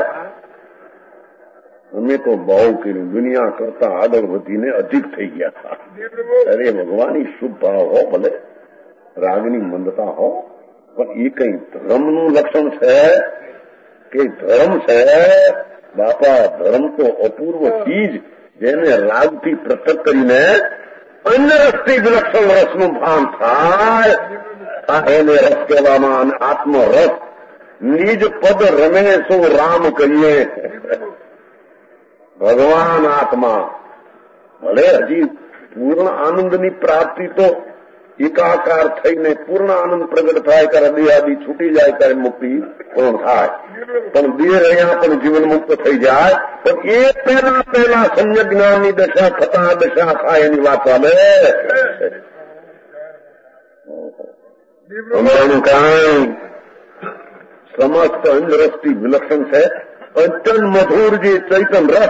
અમે તો બહુ કર્યું, દુનિયા કરતા આગળ વધીને અધિક થઈ ગયા હતા. અરે ભગવાન શુભ ભાવ હો, ભલે રાગની મંદતા હો, પણ એ કઈ ધર્મનું લક્ષણ છે કે ધર્મ છે? બાપા ધર્મ તો અપૂર્વ ચીજ જેને રાગથી પ્રકટ કરીને અન્ય રસથી વિલક્ષણ રસનું ભાન થાય એને રસ કહેવામાં. અને આત્મરસ નિજ પદ રમે શું રામ કરીએ. ભગવાન આત્મા ભલે હજી પૂર્ણ આનંદની પ્રાપ્તિ તો એકાકાર થઈને પૂર્ણ આનંદ પ્રગટ થાય ત્યારે દેહ આદિ છૂટી જાય ત્યારે મુક્તિ પૂર્ણ થાય. પણ દેહ રહ્યા પણ જીવન મુક્ત થઈ જાય. પણ એ પહેલા પહેલા સમ્યક જ્ઞાનની દશા થતા દશા થાય એની વાત ચાલે. અમારું કાંઈ સમસ્ત અંજરસથી વિલક્ષણ છે. અત્યંત મધુર જે ચૈતન રસ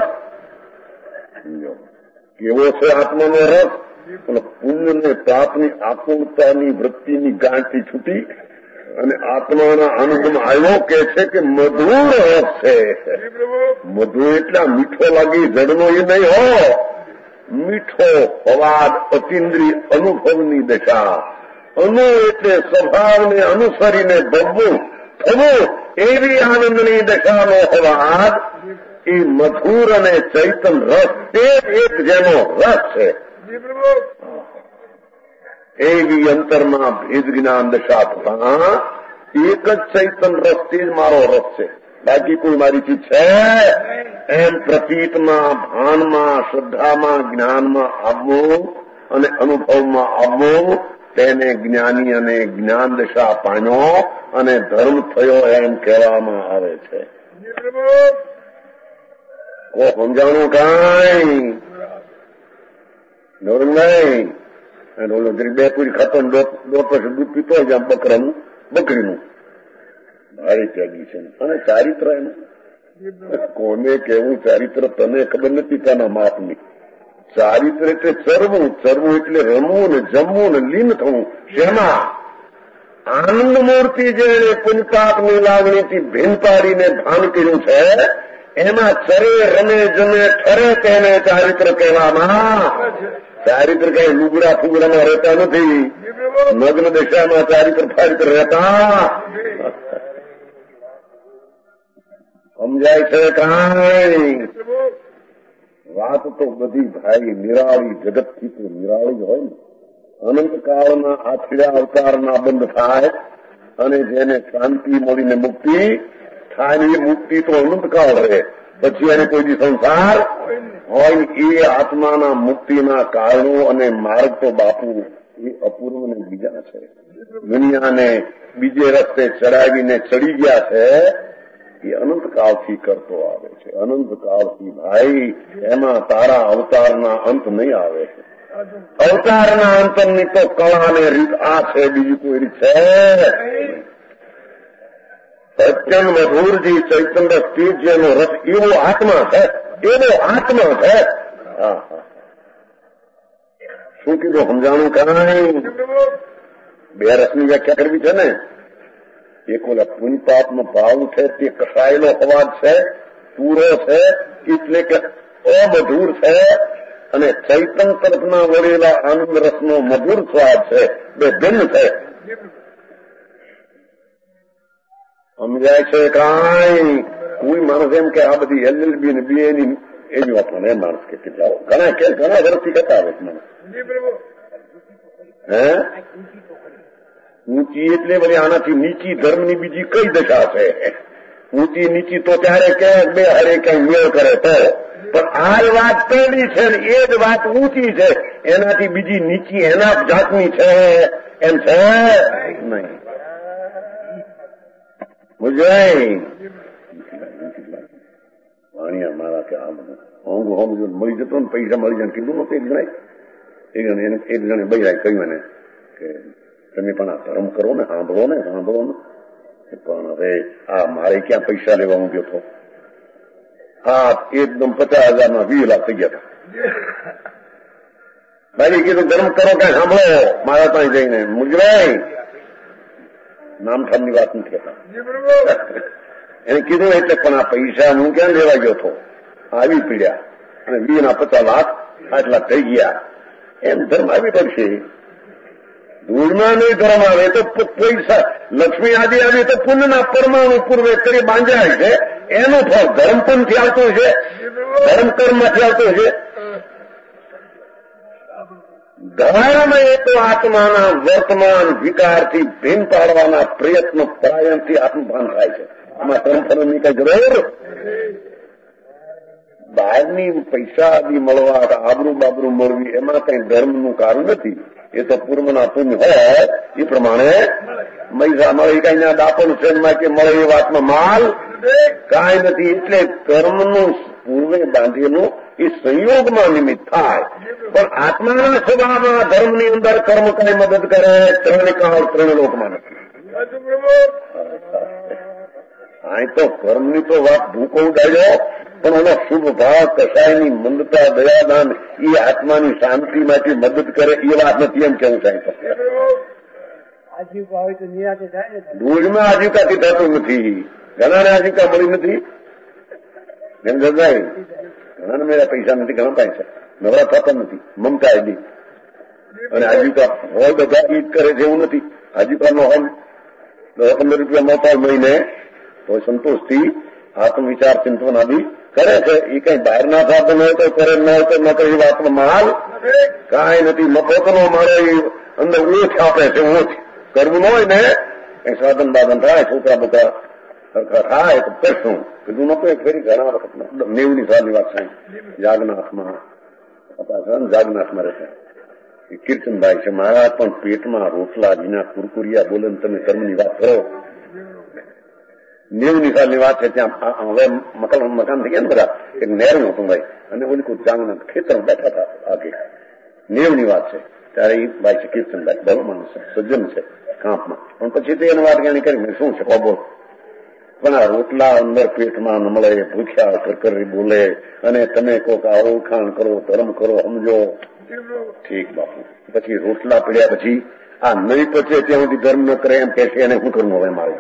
કેવો છે આત્માનો રસ. અને પુણ્યને પાપની આકુળતાની વૃત્તિની ગાંઠથી છૂટી અને આત્માના આનંદમાં આવ્યો કે છે કે મધુર રસ છે. મધુ એટલા મીઠો લાગી જડનો એ નહીં હો, મીઠો અવાજ અતિન્દ્રિય અનુભવની દશા. અનુ એટલે સ્વભાવને અનુસરીને ભગવું થવું એવી આનંદની દશાનો અવાજ એ મધુર અને ચૈતન રસ તે એક જેનો રસ છે. એવી અંતરમાં ભેદ જ્ઞાન દશા થતા એક જ ચૈતન રસ તે જ મારો રસ છે, બાકી કોઈ મારી ચીજ છે એમ પ્રતીતમાં ભાનમાં શ્રદ્ધામાં જ્ઞાનમાં આવવું અને અનુભવમાં આવવું તેને જ્ઞાની અને જ્ઞાન દશા પામ્યો અને ધર્મ થયો એમ કહેવામાં આવે છે. કો સમજાણું કાંઈ નહીં. ઓલો બે પૂરી ખાતો દોઢ પછી દૂધ પીતો હોય જ્યાં બકરાનું બકરીનું ભારે ત્યાગી છે. અને ચારિત્ર એનું કોને કેવું ચારિત્ર તને ખબર નથી તેના માપની. ચારિત્ર એટલે ચરવું, ચરવું એટલે રમવું ને જમવું ને લીન થવું. શેમાં? આનંદ મૂર્તિ જેણે પુનપાપની લાગણીથી ભીન પાડીને ભાન કર્યું છે એમાં ચરે રમે જમે ઠરે તેને ચારિત્ર કહેવામાં. ચારિત્ર કઈ લુગડા ફુગડામાં રહેતા નથી. નગ્ન દશામાં ચારિત્ર ફારિત્ર રહેતા. સમજાય છે કાંઈ? વાત તો બધી ભાઈ નિરાળી, જગતથી તો નિરાળી જ હોય ને. અનંતકાળના આછડ્યા અવતારના બંધ થાય અને જેને શાંતિ મળીને મુક્તિ થાય એ મુક્તિ તો અનંતકાળ રહે, પછી એને કોઈ દી સંસાર હોય. એ આત્માના મુક્તિના કારણો અને માર્ગ તો બાપુ એ અપૂર્વ ને બીજા છે. દુનિયાને બીજે રસ્તે ચડાવીને ચડી ગયા છે એ અનંતકાળથી કરતો આવે છે. અનંતકાળથી ભાઈ એમાં તારા અવતારના અંત નહીં આવે છે. અવતારના અંતરની તો કળા ને રીત આ છે, બીજી કોઈ રીત છે. સત્યન મધુરજી ચૈતન્ય સ્ત્રીજીનો રસ એવો આત્મા છે, એવો આત્મા છે. હા હા શું કીધું સમજાણું? કાંઈ બે રસની વ્યાખ્યા કરવી છે ને. એક ઓલા પુનપાપનો ભાવ છે તે કસાયેલો અવાજ છે, પૂરો છે એટલે કે અમધુર છે, અને ચૈતન તરફના વળેલા આનંદ રસનો મધુર સ્વાદ છે. બે ભિન્ન છે. સમજાય છે કાંઈ? કોઈ માણસ એમ કે આ બધી એલએલબી ને બી એની એની આપણને એ માણસ કે કેટલા ઘણા કે ઘણા વર્ષથી કહેતા આવે માણસ. હે ઊંચી એટલે વળી આનાથી નીચી ધર્મની બીજી કઈ દશા છે? ઊંચી નીચી તો ત્યારે કે બે હરે કઈ મેળ કરે તો, પણ આ જ વાત પહેલી છે ને એ જ વાત ઊંચી છે. એનાથી બીજી નીચી એના જાતની છે એમ છે નહીં. બુજાય વાણિયા મારા કે આમ હોંગ હોંગ મળી જતો ને પૈસા મળી જાય કીધું નતું. એક જણાય એક જણ એક જણે બૈરાય કહ્યું એને કે તમે પણ આ ધર્મ કરો ને, સાંભળો ને સાંભળો ને પણ હવે આ મારે ક્યાં પૈસા લેવા હું ગયો હતો. હા એકદમ પચાસ હજારમાં વીસ લાખ થઈ ગયા હતા. ભાઈ કીધું ધર્મ કરો કઈ સાંભળો મારા ત્યાં જઈને. મુજરાય નામ ઠામની વાત નથી કરતા. એને કીધું એટલે પણ આ પૈસા હું ક્યાં લેવા ગયો હતો? આવી પીડ્યા અને વીસ ના પચાસ લાખ આટલા થઈ ગયા. એમ ધર્મ આવી પડશે. ધૂળમાં નહીં ધર્મ આવે તો પૈસા લક્ષ્મી આદિ આવે તો પુણ્યના પરમાણુ પૂર્વે કરી બાંધાય છે. એનું ફળ ધર્મ પણથી આવતું છે, ધર્મ કર્મમાંથી આવતું છે. ધર્મ એ તો આત્માના વર્તમાન વિકારથી ભીન પાડવાના પ્રયત્ન પરાયણથી આત્મભાન થાય છે. આમાં ધર્મ ફરમની કઈ જરૂર? બહારની પૈસા આદિ મળવા, આબરૂ બાબરૂ મળવી એમાં કઈ ધર્મનું કારણ નથી. એ તો પૂર્વના પુણ્ય હોય એ પ્રમાણે પૈસા મળે. કઈ ના દાપણ છે કે મળે એ વાતમાં માલ કાંઈ નથી. એટલે કર્મનું પૂર્વે બાંધેલું એ સંયોગમાં નિમિત્ત થાય, પણ આત્માના સ્વભાવમાં ધર્મની અંદર કર્મ કઈ મદદ કરે? ત્રણ કાળ ત્રણ લોકમાં નથી. અહીં તો કર્મની તો વાત ભૂકો ઉડાડ્યો, પણ એનો શુભ ભાવ, કસાયની મંદતા, દયાદાન એ આત્માની શાંતિમાંથી મદદ કરે એ વાત નથી એમ કેવું થાય. ધૂળમાં આજીવકાથી થતું નથી. ઘણાને આજીવકા મળી નથી. એમ જગાય ઘણાને મેળા પૈસા નથી, ઘણા પૈસા નવરા થતા નથી. મમતા એની અને આજીવકા હોય બધા ઈદ કરે છે એવું નથી. આજીવકાનો હોય દસ પંદર રૂપિયા મળતા હોય મહિને તો સંતોષથી આત્મવિચાર ચિંતન આદિ કરે છે. એ કઈ બહારના સાધન હોય તો કરે, ન હોય તો ન કરે. એ વાતનો માલ કાંઈ નથી. મફતનો મારે અંદર ઓછ આપે છે. ઓછ કરવું ન હોય ને કઈ સાધન બાધન થાય, છોકરા બધા સરખા થાય તો કરશું. કીધું નતું એક ફેરી ઘણા વખત નેવની સાલની વાત થાય. જાગનાથમાં જાગનાથમાં રહેશે એ કીર્તનભાઈ છે. મારા પણ પેટમાં રોટલા વિના કુરકુરિયા બોલે તમે કર્મની વાત કરો. નેવની સાલની વાત છે. ત્યાં હવે મકાન મકાન થઈ ગયા ને બધા. એક નહેરું હતું ભાઈ અને ઓલી કોઈ જાંગના ખેતર બેઠા હતા આગે. નેવની વાત છે. ત્યારે એ ભાઈ છે કીર્તનભાઈ, બહુ માણસ છે, સજ્જન છે કાંપમાં. પણ પછી તો એને વાત જ્ઞાની કરી શું છે બોલ. પણ આ રોટલા અંદર પેટમાં ન મળે, ભૂખ્યા કરકરી બોલે અને તમે કહો કે આ ઓળખાણ કરો, ધર્મ કરો, સમજો. ઠીક બાપુ. પછી રોટલા પડ્યા પછી આ નહીં પચે ત્યાં સુધી ધર્મ ન કરે એમ કે છે, એને શું કરવું હવે મારે?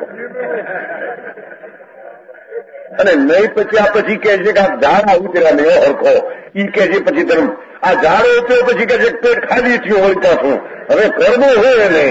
અને નહીં પચ્યા પછી કે છે કે આ ઝાડા ઉતર્યા ને હરખો, ઈ કે છે પછી ધર્મ. આ ઝાડો ઉતર્યો પછી કે છે પેટ ખાલી થયું હોય પાછું, હવે કરવું હોય એને.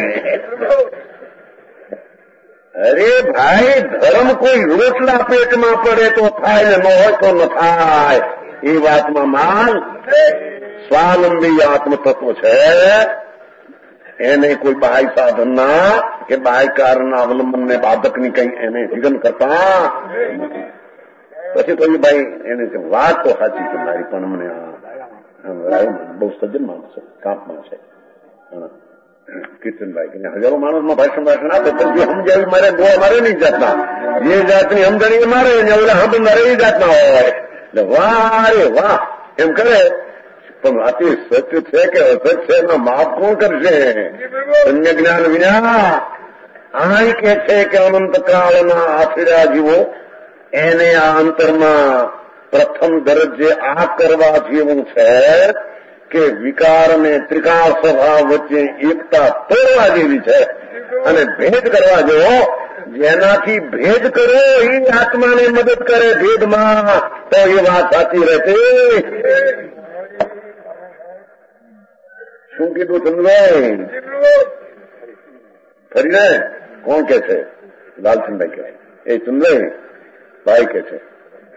અરે ભાઈ, ધર્મ કોઈ રોટલા પેટમાં પડે તો થાય ને ન હોય તો ન થાય. એ વાતમાં માન. સ્વાવલંબી આત્મતત્વ છે, એને કોઈ બાહ્ય સાધનના કે બાહ્ય કારણના અવલંબનને બાધકની કઈ એને વિઘન કરતા. પછી કહ્યું ભાઈ એને વાત તો સાચી છે મારી, પણ મને બહુ સજ્જન માણસ છે, કાપમાં છે કીર્તનભાઈ કે હજારો માણસમાં ભાષણ ભાષણ આપે, પછી સમજાવી મારે ગોવા મારે નહીં જાતના, જે જાતની સમજણી મારે ઓલા હમ મારે એ જાતના હોય. એટલે વાહ રે વાહ એમ કરે. પણ આ સત્ય છે કે અસત્ય છે એનો માપ કોણ કરશે? અન્ય જ્ઞાન વિના. આ કે છે કે અનંતકાળના આશીર્યા જીવો એને આ અંતરમાં પ્રથમ દરજ્જે આ કરવા જેવું છે કે વિકાર અને ત્રિકાળ સ્વભાવ વચ્ચે એકતા તોડવા જેવી છે અને ભેદ કરવા જેવો. જેનાથી ભેદ કરે એ આત્માને મદદ કરે ભેદમાં, તો એ વાત સાચી રહેશે. શું કીધું ચંદ્રભાઈ? ફરીને કોણ કે છે? લાલચંદભાઈ કે છે. એ ચંદ્રભાઈ ભાઈ કે છે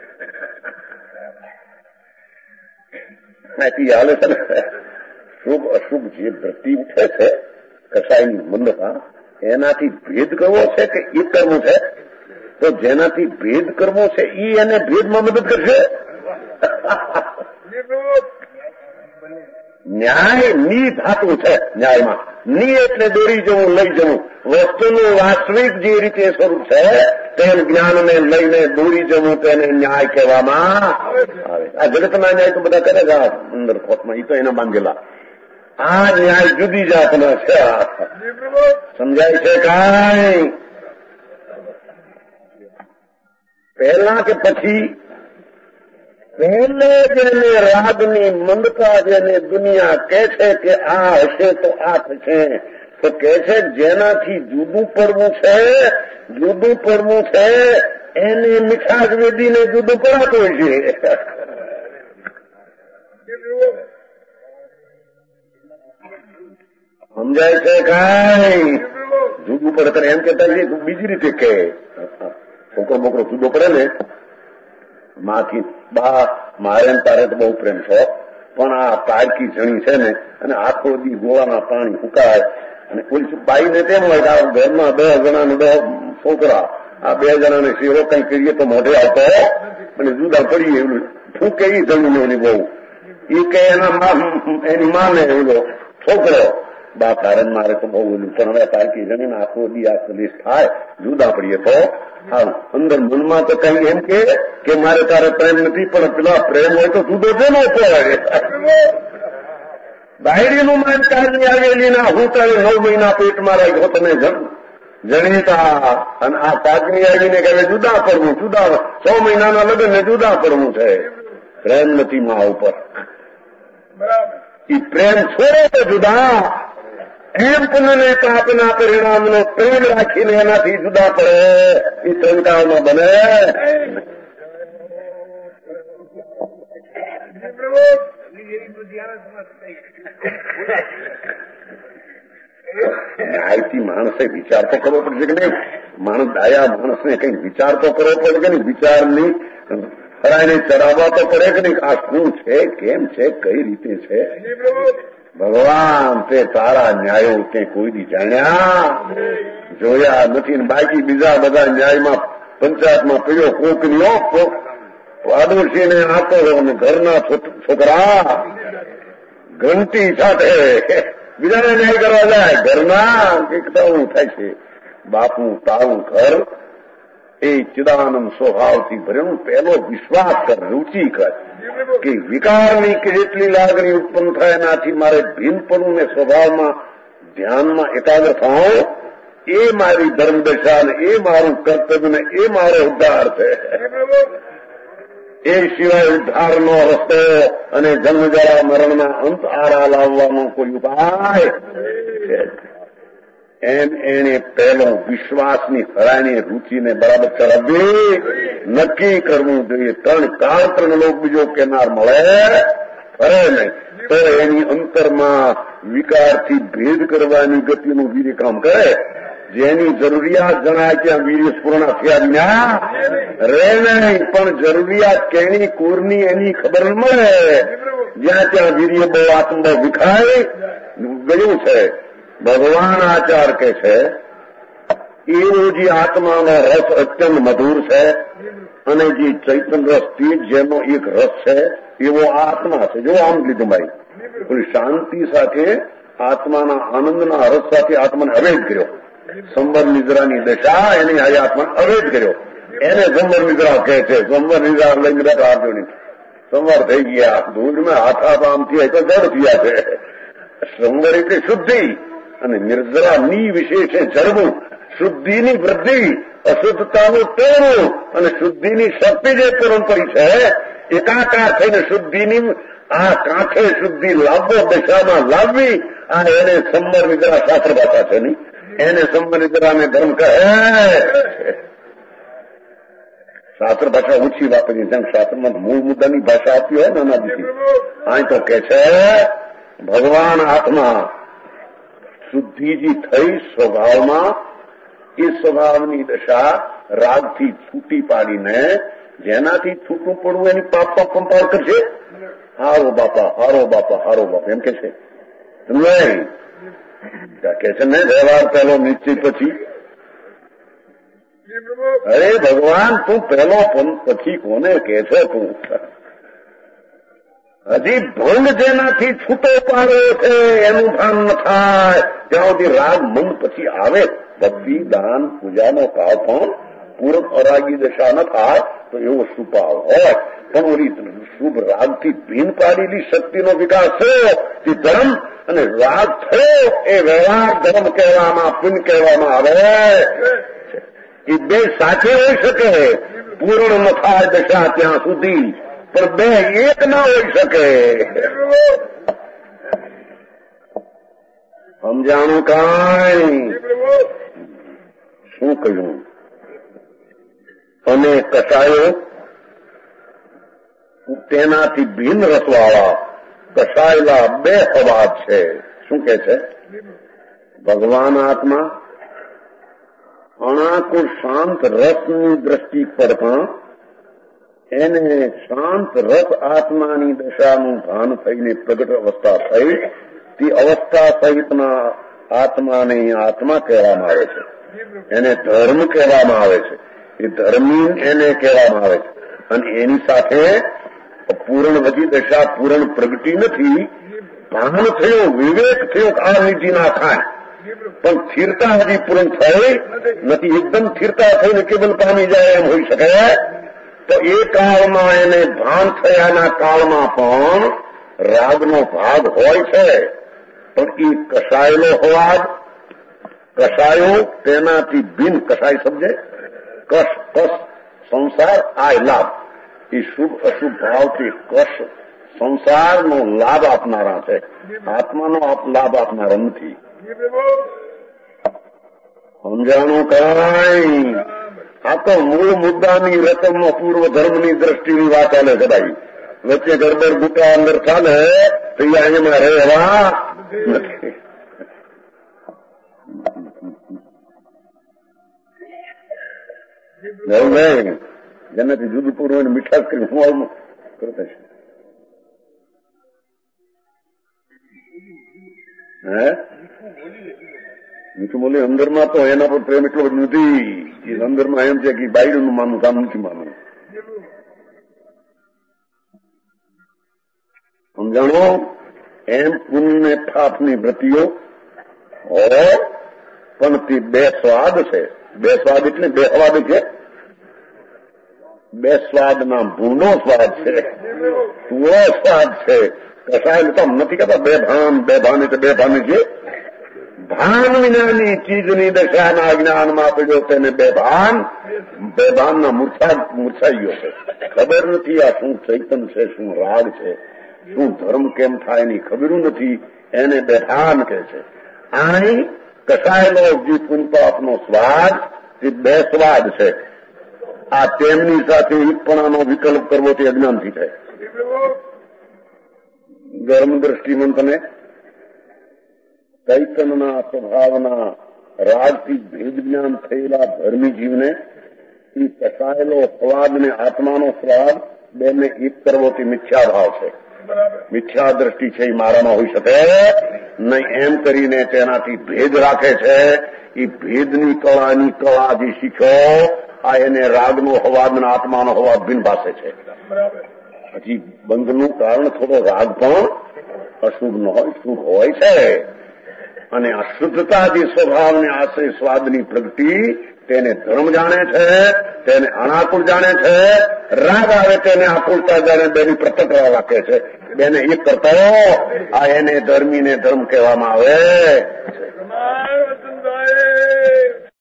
હાલે છે ને. શુભ અશુભ જે વૃત્તિ ઉઠે છે કસાયની મંદતા, એનાથી ભેદ કરવો છે કે એ કરવું છે? તો જેનાથી ભેદ કરવો છે એ એને ભેદમાં મદદ કરશે. ન્યાય ની ધાતુ છે. ન્યાયમાં ની એટલે દોરી જવું, લઈ જવું. વસ્તુનું વાસ્તવિક જે રીતે સ્વરૂપ છે તેમ જ્ઞાનને લઈને દોરી જવું તેને ન્યાય કહેવામાં આવે. આ જગતના ન્યાય તો બધા કરે છે અંદર ખોટમાં, એ તો એને બાંધેલા. આ ન્યાય જુદી જાતનો છે. સમજાય છે કાંઈ? પહેલા કે પછી? પહેલે જેને રાગની મંદતા જેને દુનિયા કે છે કે આ હશે તો આ થશે, તો કે છે જેનાથી જુદું પડવું છે, જુદું પડવું છે એને મીઠાશ વેદીને જુદું પડાતું હોય છે. સમજાય છે કાંઈ? જુદું પડે કરે એમ કેતા બીજી રીતે કે છોકરો બોકરો જુદો પડે ને માંથી, બા મારે તારે તો બહુ પ્રેમ છો, પણ આ પારકી જણી છે ને અને આખો દી ગોળાના પાણી ફૂકાય અને કોઈ બાઈને તેમ હોય કે આ ઘરમાં બે જણાને બે છોકરા, આ બે જણાને શેરો કઈ કરીએ તો મોઢે આવતો અને જુદા પડીએ એવું ફૂકે એ જમીન એની બહુ એ કે એના એની માને એવો છોકરો બા કારણ મારે તો બહુ ઓલું, પણ હવે પારકી જમીન આખો દી આ કલેશ થાય જુદા પડીએ તો હા અંદર મનમાં તો કઈ એમ કે મારે તારે પ્રેમ નથી, પણ પેલા પ્રેમ હોય તો જુદો છે ને પડે. બાયડીનું માન કાલની આવેલી ના હું તારે નવ મહિના પેટમાં રાખ્યો તમે જણીતા, અને આ પાકની આવીને કહે જુદા પડવું, જુદા છ મહિનાના લગ્ન ને જુદા પડવું છે. પ્રેમ નથી મા ઉપર. એ પ્રેમ છોડે તો જુદા, એમ પુનઃ પાપના પરિણામનો પ્રેમ રાખીને એનાથી જુદા પડે એ ત્રણકાળમાં બને. ન્યાયથી માણસે વિચાર તો કરવો પડશે કે નહીં? માણસ ડાયા માણસને કઈ વિચાર તો કરવો પડે કે નહીં? વિચારની ખરાઈને ચડાવવા તો પડે કે નહીં? આ શું છે, કેમ છે, કઈ રીતે છે? ભગવાન તે તારા ન્યાયો તે કોઈ દી જાણ્યા જોયા નથી, બાકી બીજા બધા ન્યાયમાં પંચાયતમાં પીડ્યો કોકનીઓ પાડોશીને આપો અને ઘરના છોકરા ઘંટી સાથે બીજાને ન્યાય કરવા જાય. ઘરના એકતાવું થાય છે. બાપનું તારું ઘર એ ચિદાનંદ સ્વભાવથી ભરેલું. પહેલો વિશ્વાસ કર, રૂચિ કર કે વિકારની કે જેટલી લાગણી ઉત્પન્ન થાય એનાથી મારે ભીનપણું ને સ્વભાવમાં ધ્યાનમાં એકાગ્ર થાવ એ મારી ધર્મદશા ને એ મારું કર્તવ્ય ને એ મારો ઉદ્ધાર છે. એ સિવાય ઉદ્ધારનો રસ્તો અને જન્મજરા મરણના અંત આરા લાવવાનો કોઈ ઉપાય એમ એને પહેલો વિશ્વાસની હરાની રૂચિને બરાબર ચલાવવી, નક્કી કરવું જોઈએ. ત્રણ કાળ ત્રણ લોક બીજો કેનાર મળે ફરે નહીં તો એની અંતરમાં વિકારથી ભેદ કરવાની ગતિનું વીર્ય કામ કરે. જેની જરૂરિયાત જણાય ત્યાં વીર્ય પૂર્ણ થયા વિના રે નહીં. પણ જરૂરિયાત કેણી કુરની એની ખબર ન મળે. જ્યાં ત્યાં વીર્ય બહુ આત્મબળ વિખાય ગયું છે. ભગવાન આચાર કે છે એવો જે આત્માનો રસ અત્યંત મધુર છે અને જે ચૈતન્ય રસથી જેનો એક રસ છે એવો આત્મા છે. જો આમ લીધું ભાઈ કોઈ શાંતિ સાથે આત્માના આનંદના રસ સાથે આત્માને અવેદ કર્યો. સંવર નિદ્રાની દશા એની આજે આત્માને અવેદ કર્યો. એને સંવર નિદ્રા કહે છે. સંવર નિદ્રા લઈને બેઠા આપજો નહીં. સંવર થઈ ગયા ધૂળમાં હાથા પામથી તો જડ થયા છે. સંવર એટલે શુદ્ધિ અને નિર્જરાની વિશેષે જરવું. શુદ્ધિની વૃદ્ધિ, અશુદ્ધતાનું તોડવું અને શુદ્ધિની શક્તિ જે પરંપરી છે એકાકાર થઈને શુદ્ધિની આ કાંઠે શુદ્ધિ લાવવો, દશામાં લાવવી, આ એને સંવર નિદ્રા શાસ્ત્ર ભાષા છે નહીં. એને સંવર નિદ્રાને ધર્મ કહે. શાસ્ત્ર ભાષા ઓછી વાપરી. જેમ શાસ્ત્રમાં મૂળ મુદ્દાની ભાષા આપી હોય ને અનાદિથી અહીં તો કે છે ભગવાન આત્મા શુદ્ધિજી થઈ સ્વભાવમાં એ સ્વભાવની દશા રાગથી છૂટી પાડીને જેનાથી છૂટું પડવું એની પાપા કંપાળ કરશે. હારો બાપા હારો બાપા હારો બાપા એમ કે છે નહીં. કે છે ને વ્યવહાર પહેલો નિશ્ચય પછી. અરે ભગવાન તું પહેલો પછી કોને કે છે તું? હજી ભંગ જેનાથી છૂટો પાડ્યો છે એનું ભાન ન થાય ત્યાં સુધી રાગ મન પછી આવે. ભક્તિ દાન પૂજાનો કાળ પણ પૂર્વ અરાગી દશા ન થાય તો એવો સુપાવ હોય. પણ ઓલી શુભ રાગથી ભીન પાડેલી શક્તિનો વિકાસ થયો તે ધર્મ અને રાગ થયો એ વ્યવહાર ધર્મ કહેવામાં પુણ્ય કહેવામાં આવે. એ બે સાથે હોઈ શકે. પૂર્ણ ન થાય દશા ત્યાં સુધી પણ બે એક ના હોઈ શકે. સમજાણું કાંઈ? શું કહ્યું? અને કસાયો તેનાથી ભિન્ન રસવાળા કસાયેલા બે અવાજ છે. શું કે છે? ભગવાન આત્મા અણાકુળ શાંત રસની દ્રષ્ટિ પર પણ એને શાંત રસ આત્માની દશાનું ભાન થઈને પ્રગટ અવસ્થા થઈ તે અવસ્થા સહિતના આત્માને આત્મા કહેવામાં આવે છે. એને ધર્મ કહેવામાં આવે છે. એ ધર્મી એને કહેવામાં આવે છે. અને એની સાથે પૂર્ણ હજી દશા પૂર્ણ પ્રગટી નથી. ભાન થયું, વિવેક થયો કે આ નીતિ ના થાય પણ સ્થિરતા હજી પૂર્ણ થઈ નથી. એકદમ સ્થિરતા થઈને કેવલ પામી જાય એમ હોઈ શકે તો એ કાળમાં એને ભાન થયાના કાળમાં પણ રાગનો ભાગ હોય છે. પણ એ કસાયેલો હોવાજ કસાયો તેનાથી ભિન્ન. કસાય સમજે? કશ કશ સંસાર આય લાભ. એ શુભ અશુભ ભાવથી કશ સંસારનો લાભ આપનારા છે. આત્માનો લાભ આપનારા નથી. સમજાણું કાંઈ? આ તો મૂળ મુદ્દાની રકમમાં પૂર્વ ધર્મની દ્રષ્ટિની વાત ચાલે છે ભાઈ. વચ્ચે ગરબર ગુટા અંદર ચાલે તો એ અહીંમાં રહેવા નથી. જેનાથી જુદું પૂર્વ મીઠાશ કરી હું આવું કરતા છે. હે મીઠું બોલી અંદરમાં તો એના પર પ્રેમ એટલો બધું નથી. એ અંદરમાં એમ છે કે બાયડું માનવું કામ નથી માનવું. સમજાણો? એમ પુણ્ય પાપની વૃત્તિઓ હોય પણ તે બે સ્વાદ છે. બે સ્વાદ એટલે બે સ્વાદ છે. બે સ્વાદના ભૂનો સ્વાદ છે, પૂરો સ્વાદ છે. કસાય તો નથી કહેતા બે ભાન. બે ભાન એટલે બે ભાન છે ભાન વિનાની ચીજની દશાના જ્ઞાનમાં પડ્યો તેને બેભાન બેભાનના મૂર્છા મૂર્છાઈ ગયો છે. ખબર નથી આ શું ચૈતન છે, શું રાગ છે, શું ધર્મ કેમ થાય એની ખબર નથી, એને બેભાન કહે છે. આની કસાયેલો જે પુનપાપનો સ્વાદ તે બે સ્વાદ છે. આ તેમની સાથે એકપણાનો વિકલ્પ કરવો તે અજ્ઞાનથી થાય. ગરમ દ્રષ્ટિમંતને ચૈતનના સ્વભાવના રાગથી ભેદ જ્ઞાન થયેલા ધર્મી જીવને એ કસાયેલો સ્વાદ ને આત્માનો સ્વાદ બેને એક કરવો તે મિથ્યા ભાવ છે. મિથ્યા દ્રષ્ટિ છે એ મારામાં હોઈ શકે નહીં એમ કરીને તેનાથી ભેદ રાખે છે. એ ભેદની કળાની કળા જે શીખો આ એને રાગનો હવાદ અને આત્માનો હવાદ ભિન્ન ભાષે છે. હજી બંધનું કારણ થોડો રાગ પણ અશુભ ન હોય, શુભ હોય છે. અને અશુદ્ધતા જે સ્વભાવને આશ્રય સ્વાદની પ્રગતિ તેને ધર્મ જાણે છે, તેને અનાકુળ જાણે છે. રાગ આવે તેને આકુળતા જાણે, બેની પૃથક રાખે છે. બેને એક કરતા આ એને ધર્મીને ધર્મ કહેવામાં આવે.